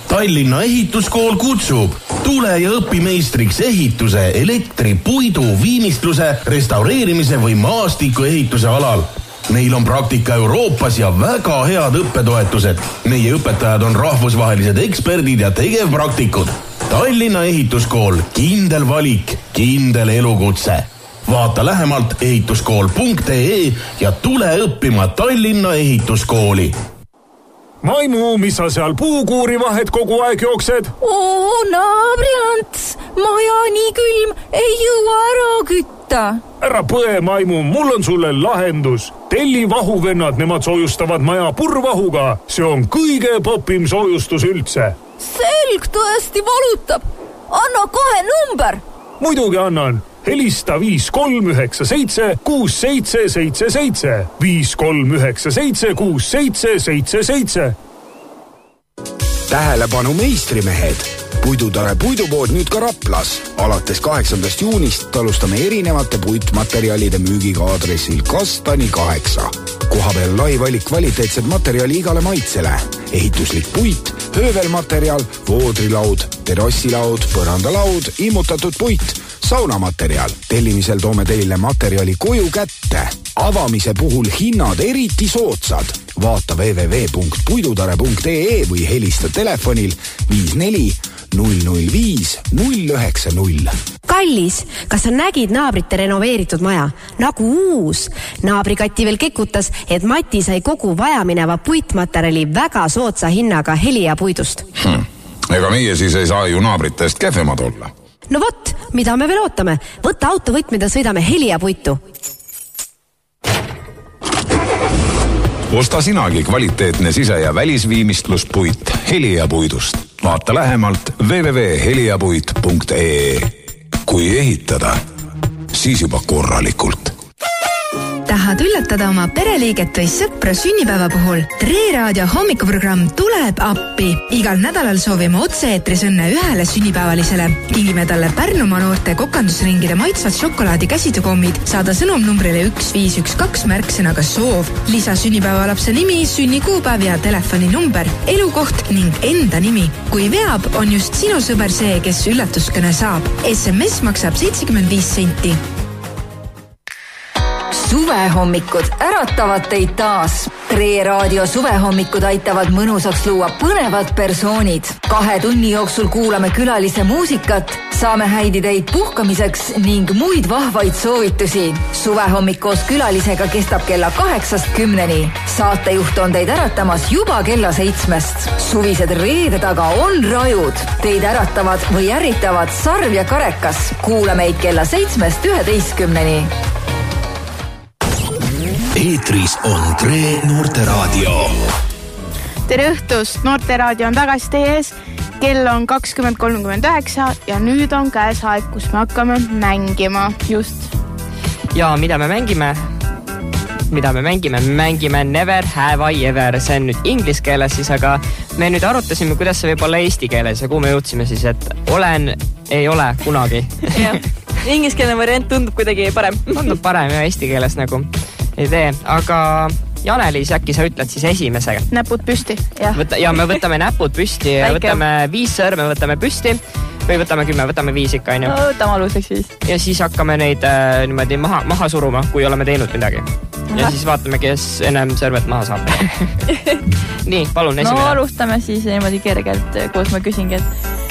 Tallinna ehituskool kutsub. Tule ja õpi meistriks ehituse, elektri, puidu, viimistluse, restaureerimise või maastiku ehituse alal. Meil on praktika Euroopas ja väga head õppetoetused. Meie õpetajad on rahvusvahelised eksperdid ja tegevpraktikud. Tallinna ehituskool, kindel valik, kindel elukutse. Vaata lähemalt ehituskool.ee ja tule õppima Tallinna ehituskooli. Maimu, mis sa seal puukuuri vahet kogu aeg jooksed? Naabriants, maja nii külm, ei jõua ära kütta. Ära põe, Maimu, mul on sulle lahendus. Telli vahuvennad, nemad soojustavad maja purvahuga. See on kõige popim soojustus üldse. Selg tõesti valutab. Anna 2 number. Muidugi annan. Helista 5397 6777. 5397 6777. Tähelepanu meistrimehed! Puidutare puidupood nüüd ka Raplas. Alates 8. juunist alustame erinevate puitmaterialide müügiga aadressil Kastani 8. Kohapeal lai valik kvaliteetsed materjali igale maitsele. Ehituslik puit, höövelmaterial, voodrilaud, terrassilaud, põrandalaud, immutatud puit, saunamaterial. Tellimisel toome teile materjali koju kätte. Avamise puhul hinnad eriti soodsad. Vaata www.puidutare.ee või helista telefonil 54 005 090. Kallis, kas sa nägid naabrite renoveeritud maja? Nagu uus. Naabrikati veel kekutas, et Mati sai kogu vajamineva puitmaterjali väga soodsa hinnaga Helia puidust. Ega meie siis ei saa ju naabritest kehvemad olla. No vot, mida me veel ootame? Võta autovõtmed ja sõidame Helia puitu. Osta sinagi kvaliteetne sise- ja välisviimistluspuit Helia puidust. Vaata lähemalt www.heliapuit.ee. Kui ehitada, siis juba korralikult. Tahad üllatada oma pereliiget või sõpra sünnipäeva puhul? Tre Raadio hommikuprogramm tuleb appi. Igal nädalal soovime otse-eetris õnne ühele sünnipäevalisele. Kingime talle Pärnumaa noorte kokandusringide maitsvad šokolaadikäsitukommid. Saada sõnum numbrile 1512 märksõnaga soov. Lisa sünnipäevalapse nimi, sünnikuupäev ja telefoninumber, elukoht ning enda nimi. Kui veab, on just sinu sõber see, kes üllatuskõne saab. SMS maksab 75 senti. Suvehommikud äratavad teid taas. Tre Raadio suvehommikud aitavad mõnusaks luua põnevad persoonid. 2 tunni jooksul kuulame külalise muusikat, saame häid ideid puhkamiseks ning muid vahvaid soovitusi. Suvehommik koos külalisega kestab kella 8-10. Saatejuht on teid äratamas juba kella 7. Suvised reede taga on rajud. Teid äratavad või ärritavad Sarv ja Karekas. Kuula meid kella 7-11. Eetris on Tre Noorteraadio. Tere õhtust, Noorteraadio on tagasi teie ees. Kell on 20:39 ja nüüd on käes aeg, kus me hakkame mängima. Just. Ja mida me mängime? Mängime Never Have I Ever. See on nüüd inglise keeles siis, aga me nüüd arutasime, kuidas see võib olla eesti keeles ja kuhu me jõudsime siis, et olen, ei ole kunagi. Ingliskeelne variant tundub kuidagi parem. Tundub parem ja eesti keeles nagu ei tee, aga Janeliis, äkki sa ütled siis esimesega? Näpud püsti. Ja me võtame näpud püsti ja võtame 5 sõrme, võtame püsti või võtame 10, võtame 5 ikka, on ju. Võtame aluseks 5. Ja siis hakkame neid niimoodi maha suruma, kui oleme teinud midagi. Ja siis vaatame, kes ennem sõrvet maha saab. Nii, palun esimene. No alustame siis niimoodi kergelt, koos ma küsingi, et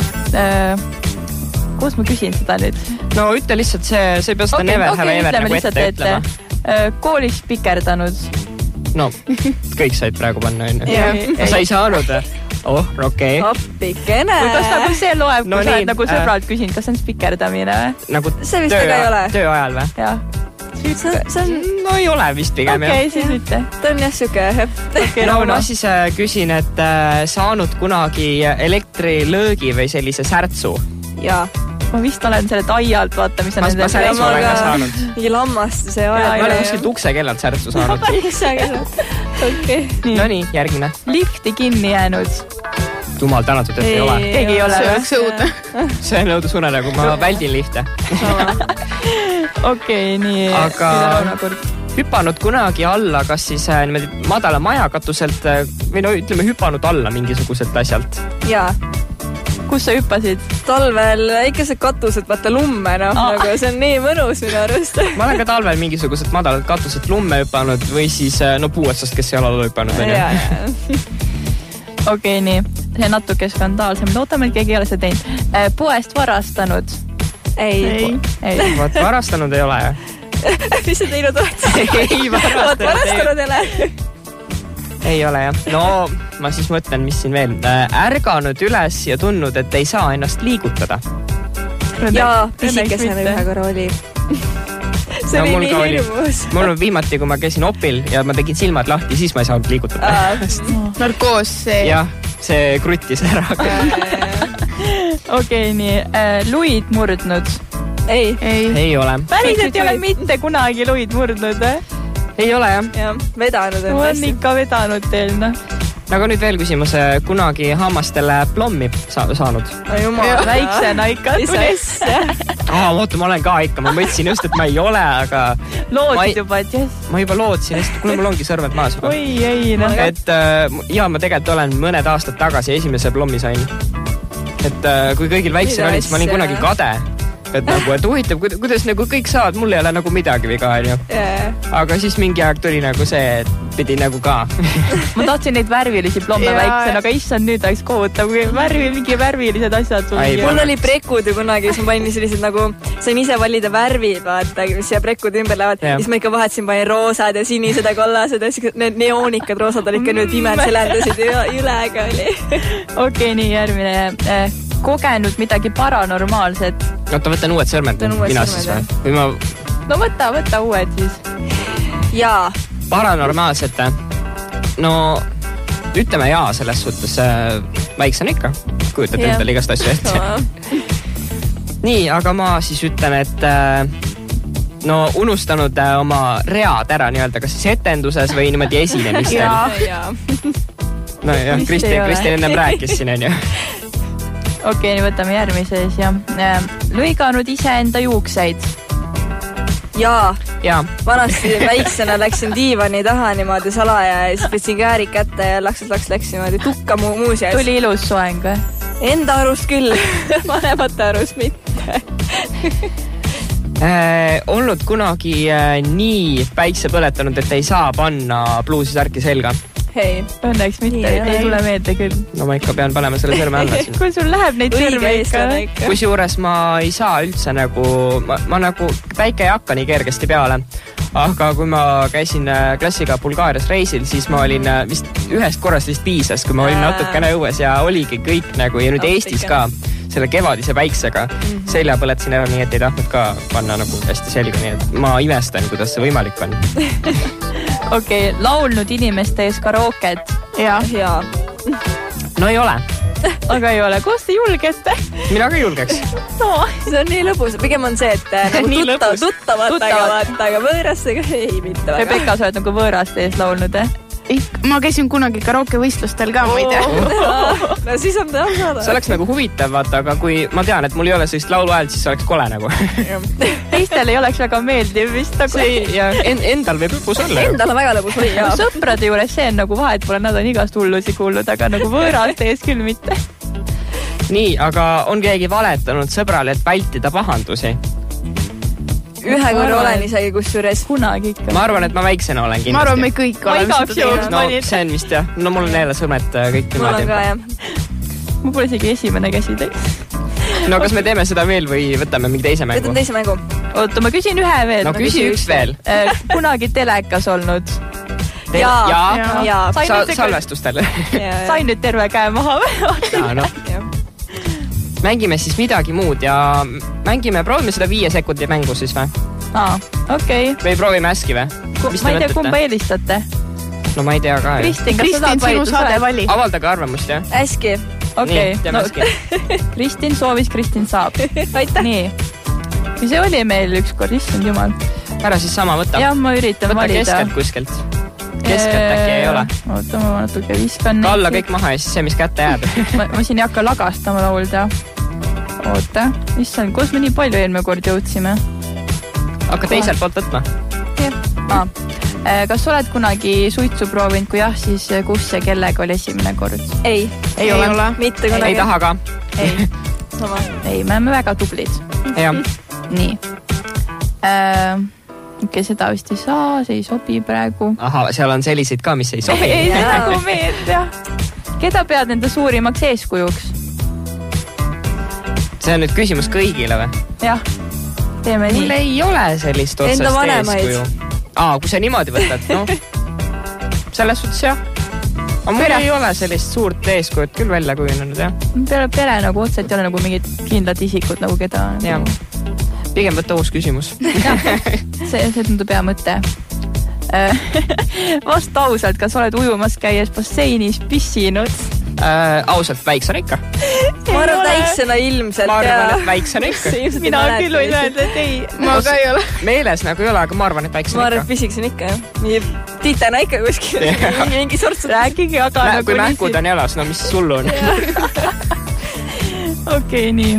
koos ma küsin seda nüüd? No ütle lihtsalt see ei pea seda Never Have I Ever nagu ette ütlema. Koolis pikerdanud. No, kõik said praegu panna, on ju. Sa ei saanud. Oh, okei. Appikene. Kas nagu see loeb, kui sa oled nagu sõbralt küsin, kas on spikerdamine või? Nagu see vist aga ei ole. Tööajal või? Jah. No ei ole vist pigem. Okei, siis ütle. Ta on jah süke. No ma siis küsin, et saanud kunagi elektrilöögi või sellise särtsu? Jaa. Ma vist olen selle aialt, vaata, mis on ma särtsu olen ka saanud. Mingi lammast see aja. Ma olen kuskilt uksekellalt särtsu saanud. Okei. No nii, järgmine. Lifti kinni jäänud. Jumal tänatud, et ei ole. Keegi ei ole. See oleks õudne. See on õudusunenägu, ma väldin lifte. Okei, nii. Aga hüpanud kunagi alla, kas siis niimoodi madala majakatuselt või no ütleme hüpanud alla mingisuguselt asjalt? Jaa. Kus sa hüppasid? Talvel väikesed katused, vaata lumme, nagu see on nii mõnus minu arust. Ma olen ka talvel mingisugused madalad katused lumme hüpanud või siis puuotsast, kes ei ole alla hüpanud. Okei, nii. See natuke skandaalsem. Loodame, et keegi ei ole seda teinud. Poest varastanud? Ei. Vaat varastanud ei ole, jah? Mis sa teinud oled? Ei, varastanud ei ole. Ei ole, jah. No, ma siis mõtlen, mis siin veel. Ärganud üles ja tundnud, et ei saa ennast liigutada. Jaa, pisikesena ühe korra oli. See oli nii hirmus. Mul on viimati, kui ma käisin opil ja ma tegin silmad lahti, siis ma ei saanud liigutada. Narkoos see. Jah, see kruttis ära. Okei, nii. Luid murdnud? Ei ole. Päriselt ei ole mitte kunagi luid murdnud, Ei ole, jah. Jah, vedanud on hästi. On ikka vedanud teil, Aga nüüd veel küsimus, kunagi hammastele plommi saanud? Väiksena ikka tulisse. Oota, ma olen ka ikka, ma mõtlesin just, et ma ei ole, aga... Lootsid juba, et jes. Ma juba lootsin, kuna mul ongi sõrmed maas juba. Oi, Et ma tegelikult olen mõned aastad tagasi esimese plommi sain. Et kui kõigil väiksel oli, siis ma olin kunagi kade. Et nagu, et huvitav, kuidas nagu kõik saavad, mul ei ole nagu midagi viga, Aga siis mingi aeg tuli nagu see, et pidi nagu ka. Ma tahtsin neid värvilisi plomme väiksena, aga issand, nüüd oleks kohutav, kui mingi värvilised asjad. Mul oli prekud ju kunagi, siis ma panin sellised nagu, sain ise valida värvid, vaata, mis siia prekud ümber lähevad. Siis ma ikka vahetasin, panin roosad ja sinised ja kollased ja need neoonikad roosad oli ikka nüüd imed selendasid ja ülega oli. Okei, nii järgmine. Kogenud midagi paranormaalset? Oota, võtan uued sõrmed. Mina siis või? No võta uued siis. Jaa. Paranormaalset? No, ütleme jaa selles suhtes. Väiksena ikka. Kujutate endale igast asju ette. Nii, aga ma siis ütlen, et unustanud oma read ära nii-öelda, kas siis etenduses või niimoodi esinemistel. Jaa. No jah, Kristin ennem rääkis siin, on ju. Okei, nii võtame järgmise siis, jah. Lõiganud iseenda juukseid? Jaa. Vanasti väiksena läksin diivani taha niimoodi salaja ja siis võtsin käärid kätte ja läks niimoodi tukka muuseas. Tuli ilus soeng või? Enda arust küll, vanemate arust mitte. Olnud kunagi nii päikse põletanud, et ei saa panna pluusisärki selga? Hei. Õnneks mitte, ei tule meelde küll. No ma ikka pean panema selle sõrme alla siin. Kui sul läheb neid sõrme ikka. Kusjuures ma ei saa üldse nagu, ma nagu päike ei hakka nii kergesti peale. Aga kui ma käisin klassiga Bulgaarias reisil, siis ma olin vist ühest korrast vist piisas, kui ma olin natukene õues ja oligi kõik nagu, ja nüüd Eestis ka selle kevadise päiksega selja põletasin ära, nii et ei tahtnud ka panna nagu hästi selga, nii et ma imestan, kuidas see võimalik on. Okei, laulnud inimeste ees karooket? Jaa. No ei ole. Aga ei ole, koos te julgete? Mina ka julgeks. No, see on nii lõbus. Pigem on see, et nagu tuttavad, aga võõrastega ei mitte väga. Rebecca, sa oled nagu võõraste ees laulnud, Ma käisin kunagi karaokevõistlustel ka, ma ei tea. No siis on ta saada. See oleks nagu huvitav, vaata, aga kui ma tean, et mul ei ole sellist lauluhäält, siis oleks kole nagu. Teistel ei oleks väga meeldiv vist. Endal võib lõpus olla. Endal on väga lõpus oli, jah. Sõprade juures see on nagu vahet pole, nad on igast hullusi kuulnud, aga nagu võõraste ees küll mitte. Nii, aga on keegi valetanud sõbrale, et vältida pahandusi? Ühe korra olen isegi kusjuures. Kunagi ikka. Ma arvan, et ma väiksena olen kindlasti. Ma arvan, me kõik oleme seda teinud. No see on vist jah. No mul on jälle sõrmed kõik niimoodi. Mul on ka jah. Mul pole isegi esimene käsi täis. No kas me teeme seda veel või võtame mingi teise mängu? Võtame teise mängu. Oota, ma küsin ühe veel. No küsi üks veel. Kunagi telekas olnud? Jaa. Salvestustel. Sain nüüd terve käe maha või? Mängime siis midagi muud ja proovime seda 5 sekundi mängu siis või? Okei. Või proovime äski või? Ma ei tea, kumba eelistate? No ma ei tea ka. Kristin, sinu saade vali. Avaldage arvamust, jah? Äski. Okei. Teeme äski. Kristin soovis, Kristin saab. Aitäh. Nii. See oli meil ükskord, issand jumal. Ära siis sama võta. Jah, ma üritan valida. Võta keskelt kuskilt. Keskelt äkki ei ole. Oota, ma natuke viskan. Kalla kõik maha ja siis see, mis kätte jääb. Ma siin ei hakka lagastama laulda. Oota, issand, kus me nii palju eelmine kord jõudsime? Hakka teiselt poolt võtma. Jah. Kas oled kunagi suitsu proovinud, kui jah, siis kus ja kellega oli esimene kord? Ei ole. Mitte kunagi. Ei taha ka. Ei, me oleme väga tublid. Nii. Okei, seda vist ei saa, see ei sobi praegu. Aha, seal on selliseid ka, mis ei sobi. Ei nagu meeld, jah. Keda pead enda suurimaks eeskujuks? See on nüüd küsimus kõigile või? Jah, teeme nii. Mul ei ole sellist otsest eeskuju. Kui sa niimoodi võtad, selles suhtes jah. Aga mul ei ole sellist suurt eeskujut küll välja kujunenud, jah. Peale pere nagu otseselt ei ole nagu mingid kindlad isikud nagu keda. Jah. Pigem võtta uus küsimus. See tundub hea mõte. Vasta ausalt, kas oled ujumas käies basseinis pissinud? Ausalt, väiksena ikka. Ma arvan, väiksena ilmselt. Ma arvan, et väiksena ikka. Mina küll võin öelda, et ei. Ma ka ei ole. Meeles nagu ei ole, aga ma arvan, et väiksena ikka. Ma arvan, et pisiksen ikka, jah. Nii titena ikka kuskil. Mingi sortsus. Rääkige, aga nagu... Kui mähkud on jalas, no mis sul on? Okei, nii.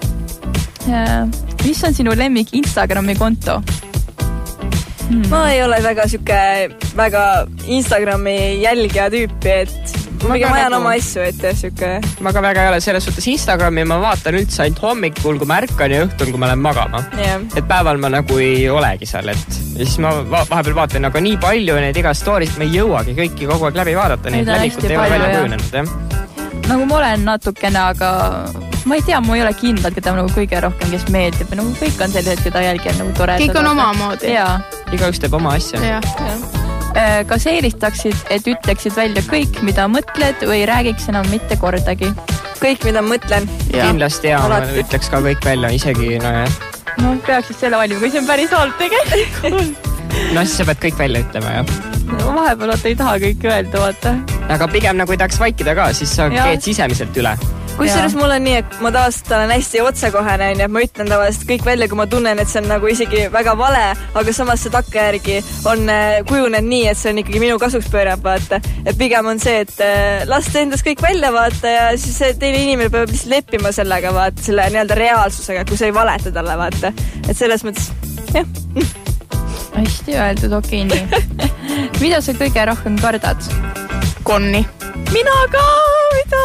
Mis on sinu lemmik Instagrami konto? Ma ei ole väga Instagrami jälgija tüüpi, et ma ajan oma asju, et siuke. Ma ka väga ei ole selles suhtes Instagrami, ma vaatan üldse ainult hommikul, kui ma ärkan ja õhtul, kui ma lähen magama. Et päeval ma nagu ei olegi seal, et siis ma vahepeal vaatan aga nii palju neid iga story'st, ma ei jõuagi kõiki kogu aeg läbi vaadata, neid läbikut ei ole välja kujunenud, jah. Nagu ma olen natukene, aga ma ei tea, ma ei ole kindlad, keda nagu kõige rohkem, kes meeldib. Nagu kõik on sellised, keda jälgijad nagu tore. Kõik on oma moodi. Igaüks teeb oma asja. Kas eelistaksid, et ütleksid välja kõik, mida mõtled või räägiks enam mitte kordagi? Kõik, mida mõtlen. Kindlasti ja, ma ütleks ka kõik välja, isegi no peaksid selle valima, kui see on päris halb tegelikult. No siis sa pead kõik välja ütlema, jah. Vahepeal ei taha kõike öelda, vaata. Aga pigem nagu ei tahaks vaikida ka, siis sa keed sisemiselt üle. Kusjuures mul on nii, et ma tavaliselt olen hästi otsekohene, et ma ütlen tavaliselt kõik välja, kui ma tunnen, et see on nagu isegi väga vale, aga samas see takkajärgi on kujunenud nii, et see on ikkagi minu kasuks pöörab, vaata. Et pigem on see, et lasta endast kõik välja, vaata, ja siis teine inimene peab lihtsalt leppima sellega, vaata, selle nii-öelda reaalsusega, kui sa ei valeta talle, vaata. Et selles mõttes, jah. Hästi öeldud, okei, nii. Mida sa kõige rohkem kardad? Konni. Mina ka, mida?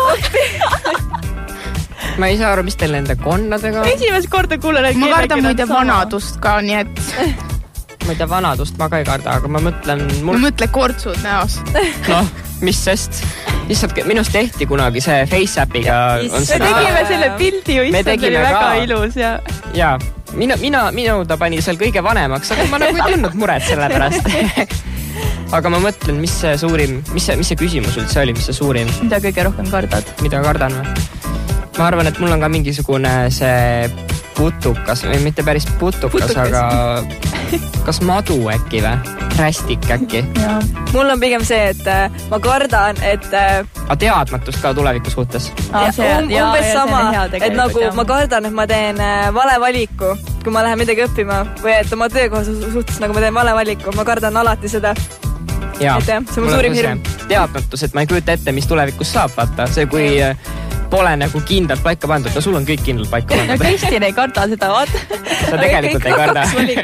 Ma ei saa aru, mis teil nende konnadega? Esimest korda kuulen, et ma kardan muide vanadust ka, nii et... Ma ei tea, vanadust ma ka ei karda, aga ma mõtlen... Ma mõtle kortsud näos. Noh, mis sest? Lihtsalt minust tehti kunagi see FaceAppiga. Me tegime selle pildi ju, issand oli väga ilus ja... Jaa, minu ta pani seal kõige vanemaks, aga ma nagu ei tundnud muret selle pärast. Aga ma mõtlen, mis see küsimus üldse oli, mis see suurim? Mida kõige rohkem kardad? Mida kardan või? Ma arvan, et mul on ka mingisugune see putukas, või mitte päris putukas, aga kas madu äkki või? Rästik äkki? Mul on pigem see, et ma kardan, et... A teadmatust ka tuleviku suhtes? Umbes sama, et nagu ma kardan, et ma teen vale valiku, kui ma lähen midagi õppima, või et oma töökoha suhtes nagu ma teen vale valiku, ma kardan alati seda. Jaa, see on mu suurim hirm. Teadmatus, et ma ei kujuta ette, mis tulevikus saab, vaata. See, kui pole nagu kindlalt paika pandud, no sul on kõik kindlalt paika pandud. No Kristin ei karda seda, vaata. Sa tegelikult ei karda.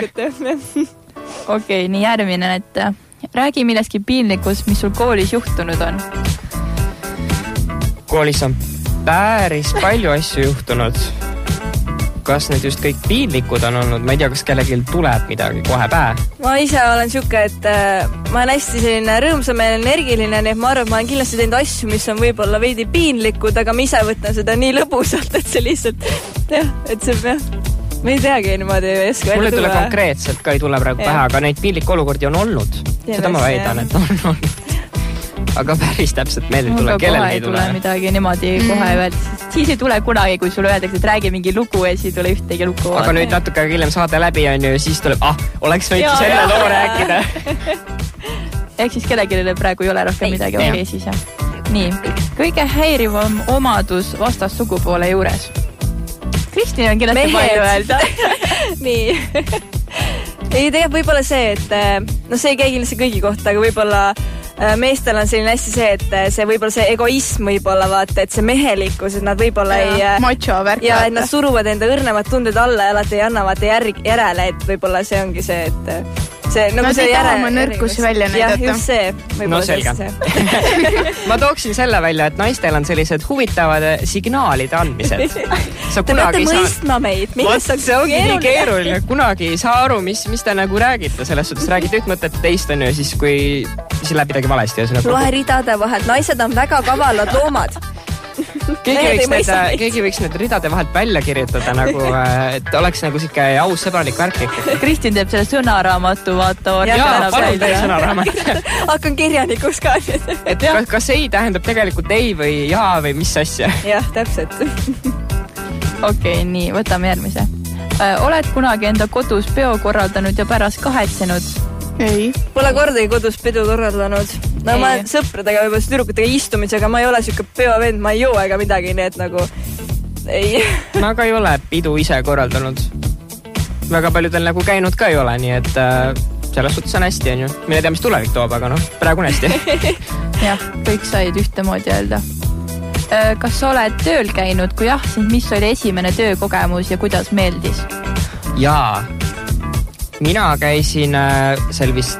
Okei, nii järgmine, et räägi millestki piinlikus, mis sul koolis juhtunud on. Koolis on päris palju asju juhtunud. Kas need just kõik piinlikud on olnud? Ma ei tea, kas kellelgi tuleb midagi kohe pähe. Ma ise olen siuke, et ma olen hästi selline rõõmsam ja energiline, nii et ma arvan, et ma olen kindlasti teinud asju, mis on võib-olla veidi piinlikud, aga ma ise võtan seda nii lõbusalt, et see lihtsalt, jah, et see, jah, ma ei teagi niimoodi, ei oska välja tulla. Mulle tule konkreetselt ka ei tule praegu pähe, aga neid piinlikke olukordi on olnud. Seda ma väidan, et on olnud. Aga päris täpselt meil ei tule, kellel ei tule. Midagi niimoodi kohe öelda. Siis ei tule kunagi, kui sulle öeldakse, et räägi mingi lugu ja siis ei tule ühtegi lugu. Aga nüüd natuke hiljem saade läbi on ju ja siis tuleb, oleks võitu selle loo rääkida. Ehk siis kellelegi praegu ei ole rohkem midagi okei siis jah. Nii, kõige häirivam omadus vastas sugupoole juures. Kristina on kindlasti palju öelda. Nii. Ei, tegelikult võib-olla see, et no see ei käi kindlasti kõigi kohta, aga võib-olla meestel on selline hästi see, et see võib-olla see egoism võib-olla vaata, et see mehelikkus, et nad võib-olla ei... Macho värk. Ja et nad suruvad enda õrnemad tunded alla ja alati ei anna vaata järele, et võib-olla see ongi see, et see, nagu Nad see ei taha oma nõrkusi välja näidata. Jah, just see. No selge. Ma tooksin selle välja, et naistel on sellised huvitavad signaalide andmised. Te peate mõistma meid. See ongi nii keeruline. Kunagi ei saa aru, mis te nagu räägite. Selles suhtes räägite üht mõtet teist on ju siis, kui läheb midagi valesti. Loe ridade vahelt. Naised on väga kavalad loomad. Keegi võiks need ridade vahelt välja kirjutada nagu, et oleks nagu siuke aus sõbralik värk. Kristin teeb selle sõnaraamatu, vaata. Jaa, palun teie sõnaraamat. Hakkan kirjanikuks ka. Et kas ei tähendab tegelikult ei või jaa või mis asja? Jah, täpselt. Okei, nii, võtame järgmise. Oled kunagi enda kodus peo korraldanud ja pärast kahetsenud? Ei. Pole kordagi kodus pidu korraldanud. No ei. Ma sõpradega või tüdrukutega istumisega, ma ei ole siuke peovend, ma ei joo ega midagi, nii et nagu ei. Ma ka ei ole pidu ise korraldanud. Väga paljudel nagu käinud ka ei ole, nii et selles suhtes on hästi, on ju. Mine tea, mis tulevik toob, aga noh, praegu on hästi. Jah, kõik said ühtemoodi öelda. Kas sa oled tööl käinud? Kui jah, siis mis oli esimene töökogemus ja kuidas meeldis? Jaa. Mina käisin seal vist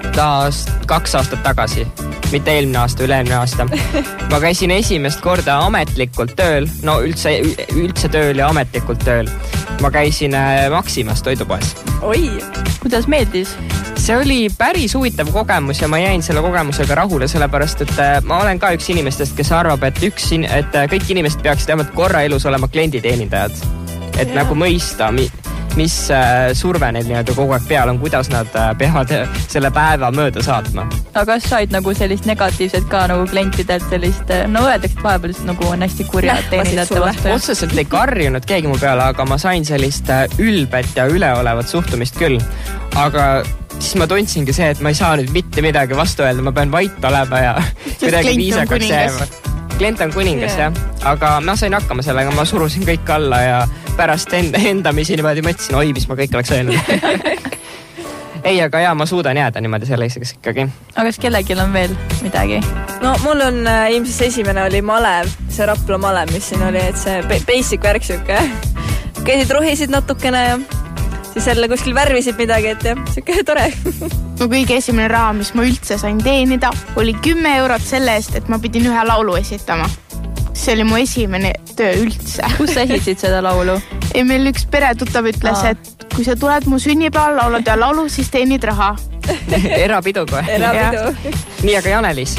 2 aastat tagasi. Mitte eelmine aasta, üle-eelmine aasta. Ma käisin esimest korda ametlikult tööl. No üldse tööl ja ametlikult tööl. Ma käisin Maximas toidupoes. Oi, kuidas meeldis? See oli päris huvitav kogemus ja ma jäin selle kogemusega rahule, sellepärast, et ma olen ka üks inimestest, kes arvab, et kõik inimesed peaksid vähemalt korra elus olema klienditeenindajad. Et nagu mõista, mis surve neil nii-öelda kogu aeg peal on, kuidas nad peavad selle päeva mööda saatma. Aga kas said nagu sellist negatiivset ka nagu klientidelt sellist, no öeldaksid vahepeal nagu on hästi kurjad teenindajate vastu? Otseselt ei karjunud keegi mu peale, aga ma sain sellist ülbet ja üleolevat suhtumist küll. Aga siis ma tundsingi see, et ma ei saa nüüd mitte midagi vastu öelda, ma pean vait olema ja midagi viisakaks jääma. Klient on kuningas, jah. Aga ma sain hakkama sellega, ma surusin kõik alla ja pärast endamisi niimoodi mõtlesin, oi, mis ma kõik oleks öelnud. Ei, aga jaa, ma suudan jääda niimoodi selliseks ikkagi. Aga kas kellegil on veel midagi? No mul on ilmselt esimene oli malev, see Rapla malev, mis siin oli, et see basic värk siuke. Käisid rohisid natukene ja siis jälle kuskil värvisid midagi, et jah, siuke tore. No kõige esimene raha, mis ma üldse sain teenida, oli 10 eurot selle eest, et ma pidin ühe laulu esitama. See oli mu esimene töö üldse. Kus sa esitasid seda laulu? Ei, meil üks peretuttav ütles, et kui sa tuled mu sünnipäeval, laulad ja laulu, siis teenid raha. Erapidu kohe. Erapidu. Nii, aga Janelis?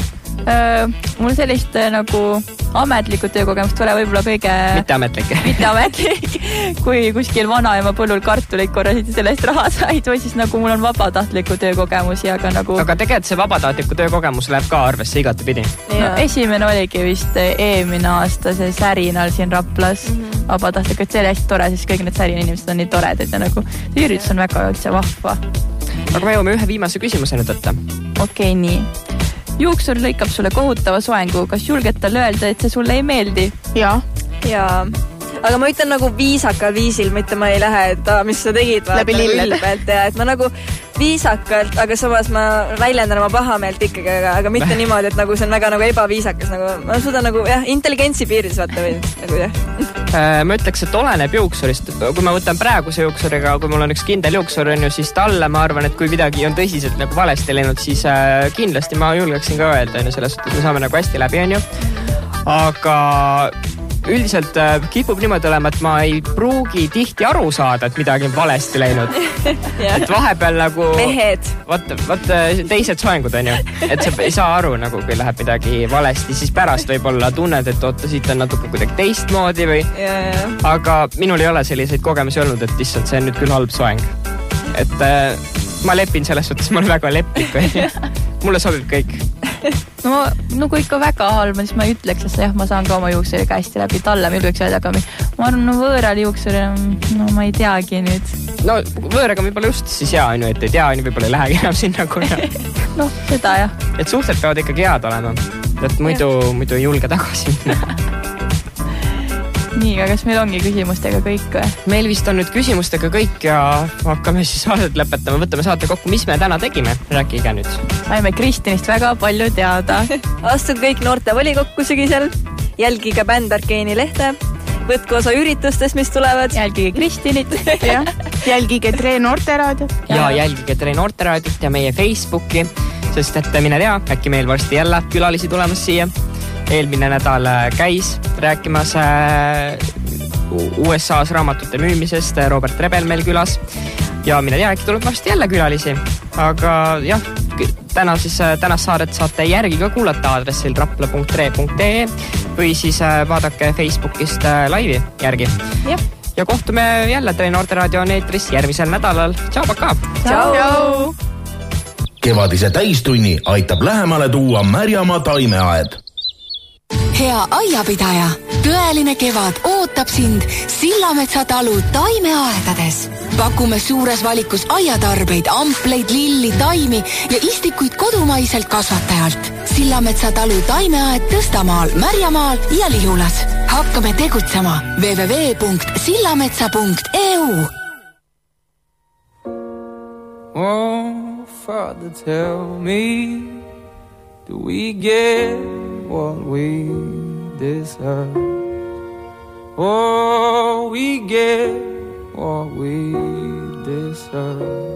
Mul sellist nagu ametlikku töökogemust ole võib-olla kõige... Mitte ametlik. Kui kuskil vanaema põllul kartuleid korrasid ja selle eest raha said, või siis nagu mul on vabatahtliku töökogemusi, aga nagu... Aga tegelikult see vabatahtliku töökogemus läheb ka arvesse igatepidi. No, esimene oligi vist eelmine aasta see Särinal siin Raplas. Vabatahtlik, et see oli hästi tore, siis kõik need Särina inimesed on nii toredad ja nagu see üritus on väga üldse vahva. Aga me jõuame ühe viimase küsimuse nüüd võtta. Okei, nii. Juuksur lõikab sulle kohutava soengu. Kas julged talle öelda, et see sulle ei meeldi? Jaa. Jaa. Aga ma ütlen nagu viisakal viisil, mitte ma ei lähe, et mis sa tegid. Läbi lilled. Ja, et ma nagu viisakalt, aga samas ma väljendan oma pahameelt ikkagi, aga mitte niimoodi, et nagu see on väga nagu ebaviisakas. Nagu, ma suudan nagu intelligentsi piiris vaata või nagu jah. Ma ütleks, et oleneb juuksurist. Kui ma võtan praeguse juuksuriga, kui mul on üks kindel juuksur, on ju, siis talle ma arvan, et kui midagi on tõsiselt nagu valesti läinud, siis kindlasti ma julgeksin ka öelda, on ju, selles suhtes me saame nagu hästi läbi, on ju. Aga üldiselt kipub niimoodi olema, et ma ei pruugi tihti aru saada, et midagi on valesti läinud. Et vahepeal nagu... Mehed. Vaat teised soengud on ju. Et sa ei saa aru, nagu kui läheb midagi valesti, siis pärast võib-olla tunned, et oota, siit on natuke kuidagi teistmoodi või... Aga minul ei ole selliseid kogemusi olnud, et issand, see on nüüd küll halb soeng. Et ma lepin selles suhtes, ma olen väga leplik. Mulle sobib kõik. No kui ikka väga halb, siis ma ei ütleks, et jah, ma saan ka oma juuksuriga hästi läbi talle, ma julgeks öelda, aga ma arvan, no võõral juuksuri, no ma ei teagi nüüd. No võõraga võib-olla just siis jaa, on ju, et ei tea, on ju, võib-olla ei lähegi enam sinna kuna. No, seda jah. Et suhted peavad ikkagi head olema, et muidu ei julge tagasi minna. Nii, aga kas meil ongi küsimustega kõik või? Meil vist on nüüd küsimustega kõik ja hakkame siis saadet lõpetama. Võtame saate kokku, mis me täna tegime. Rääkige nüüd. Saime Kristinist väga palju teada. Astuge kõik noorte volikokku sügisel. Jälgige bänd Arkeeni lehte. Võtke osa üritustest, mis tulevad. Jälgige Kristinit. Jah. jälgige Tre Noorteraadiot. Ja jälgige Tre Noorteraadiot ja meie Facebooki, sest et mine tea, äkki meil varsti jälle külalisi tulemas siia. Eelmine nädal käis rääkimas USA's raamatute müümisest Robert Rebel meil külas. Ja mine tea, äkki tuleb varsti jälle külalisi. Aga jah, tänast saadet saate järgi ka kuulata aadressil rapla.tre.ee või siis vaadake Facebookist laivi järgi. Ja kohtume jälle Tre Noorteraadio on eetris järgmisel nädalal. Tšau, paka! Tšau! Kevadise täistunni aitab lähemale tuua Märjamaa taimeaed. Hea aiapidaja, tõeline kevad ootab sind Sillametsa talu taimeaedades. Pakume suures valikus aiatarbeid, ampleid, lilli, taimi ja istikuid kodumaiselt kasvatajalt. Sillametsa talu taimeaed Tõstamaal, Märjamaal ja Lihulas. Hakkame tegutsema www.sillametsa.eu. Oh, Father, tell me, do we get what we deserve? Oh, we get what we deserve.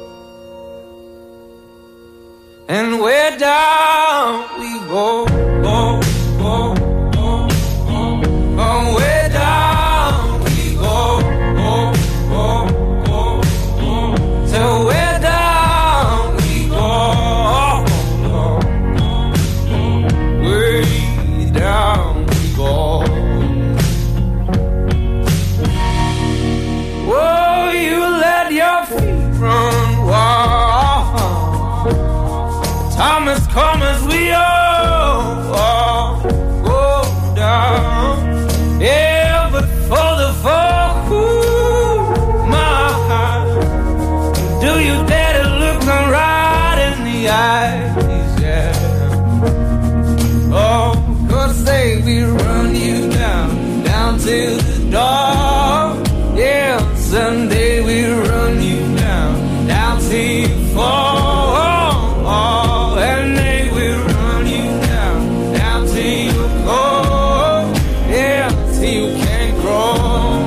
And where down we go, go, go, go, go. Oh, where down we go, go, go, go, go. So where down we go, go, go, go. Way down we go. Oh, you let your feet run wild. Time has come as we all go down. Yeah, but for the fall, my heart, do you dare to look them right in the eyes? Yeah. Oh, 'cause they will run you down to the door. Yeah, someday we'll run you down till you fall. And they will run you down till you go. Yeah, till you can't crawl.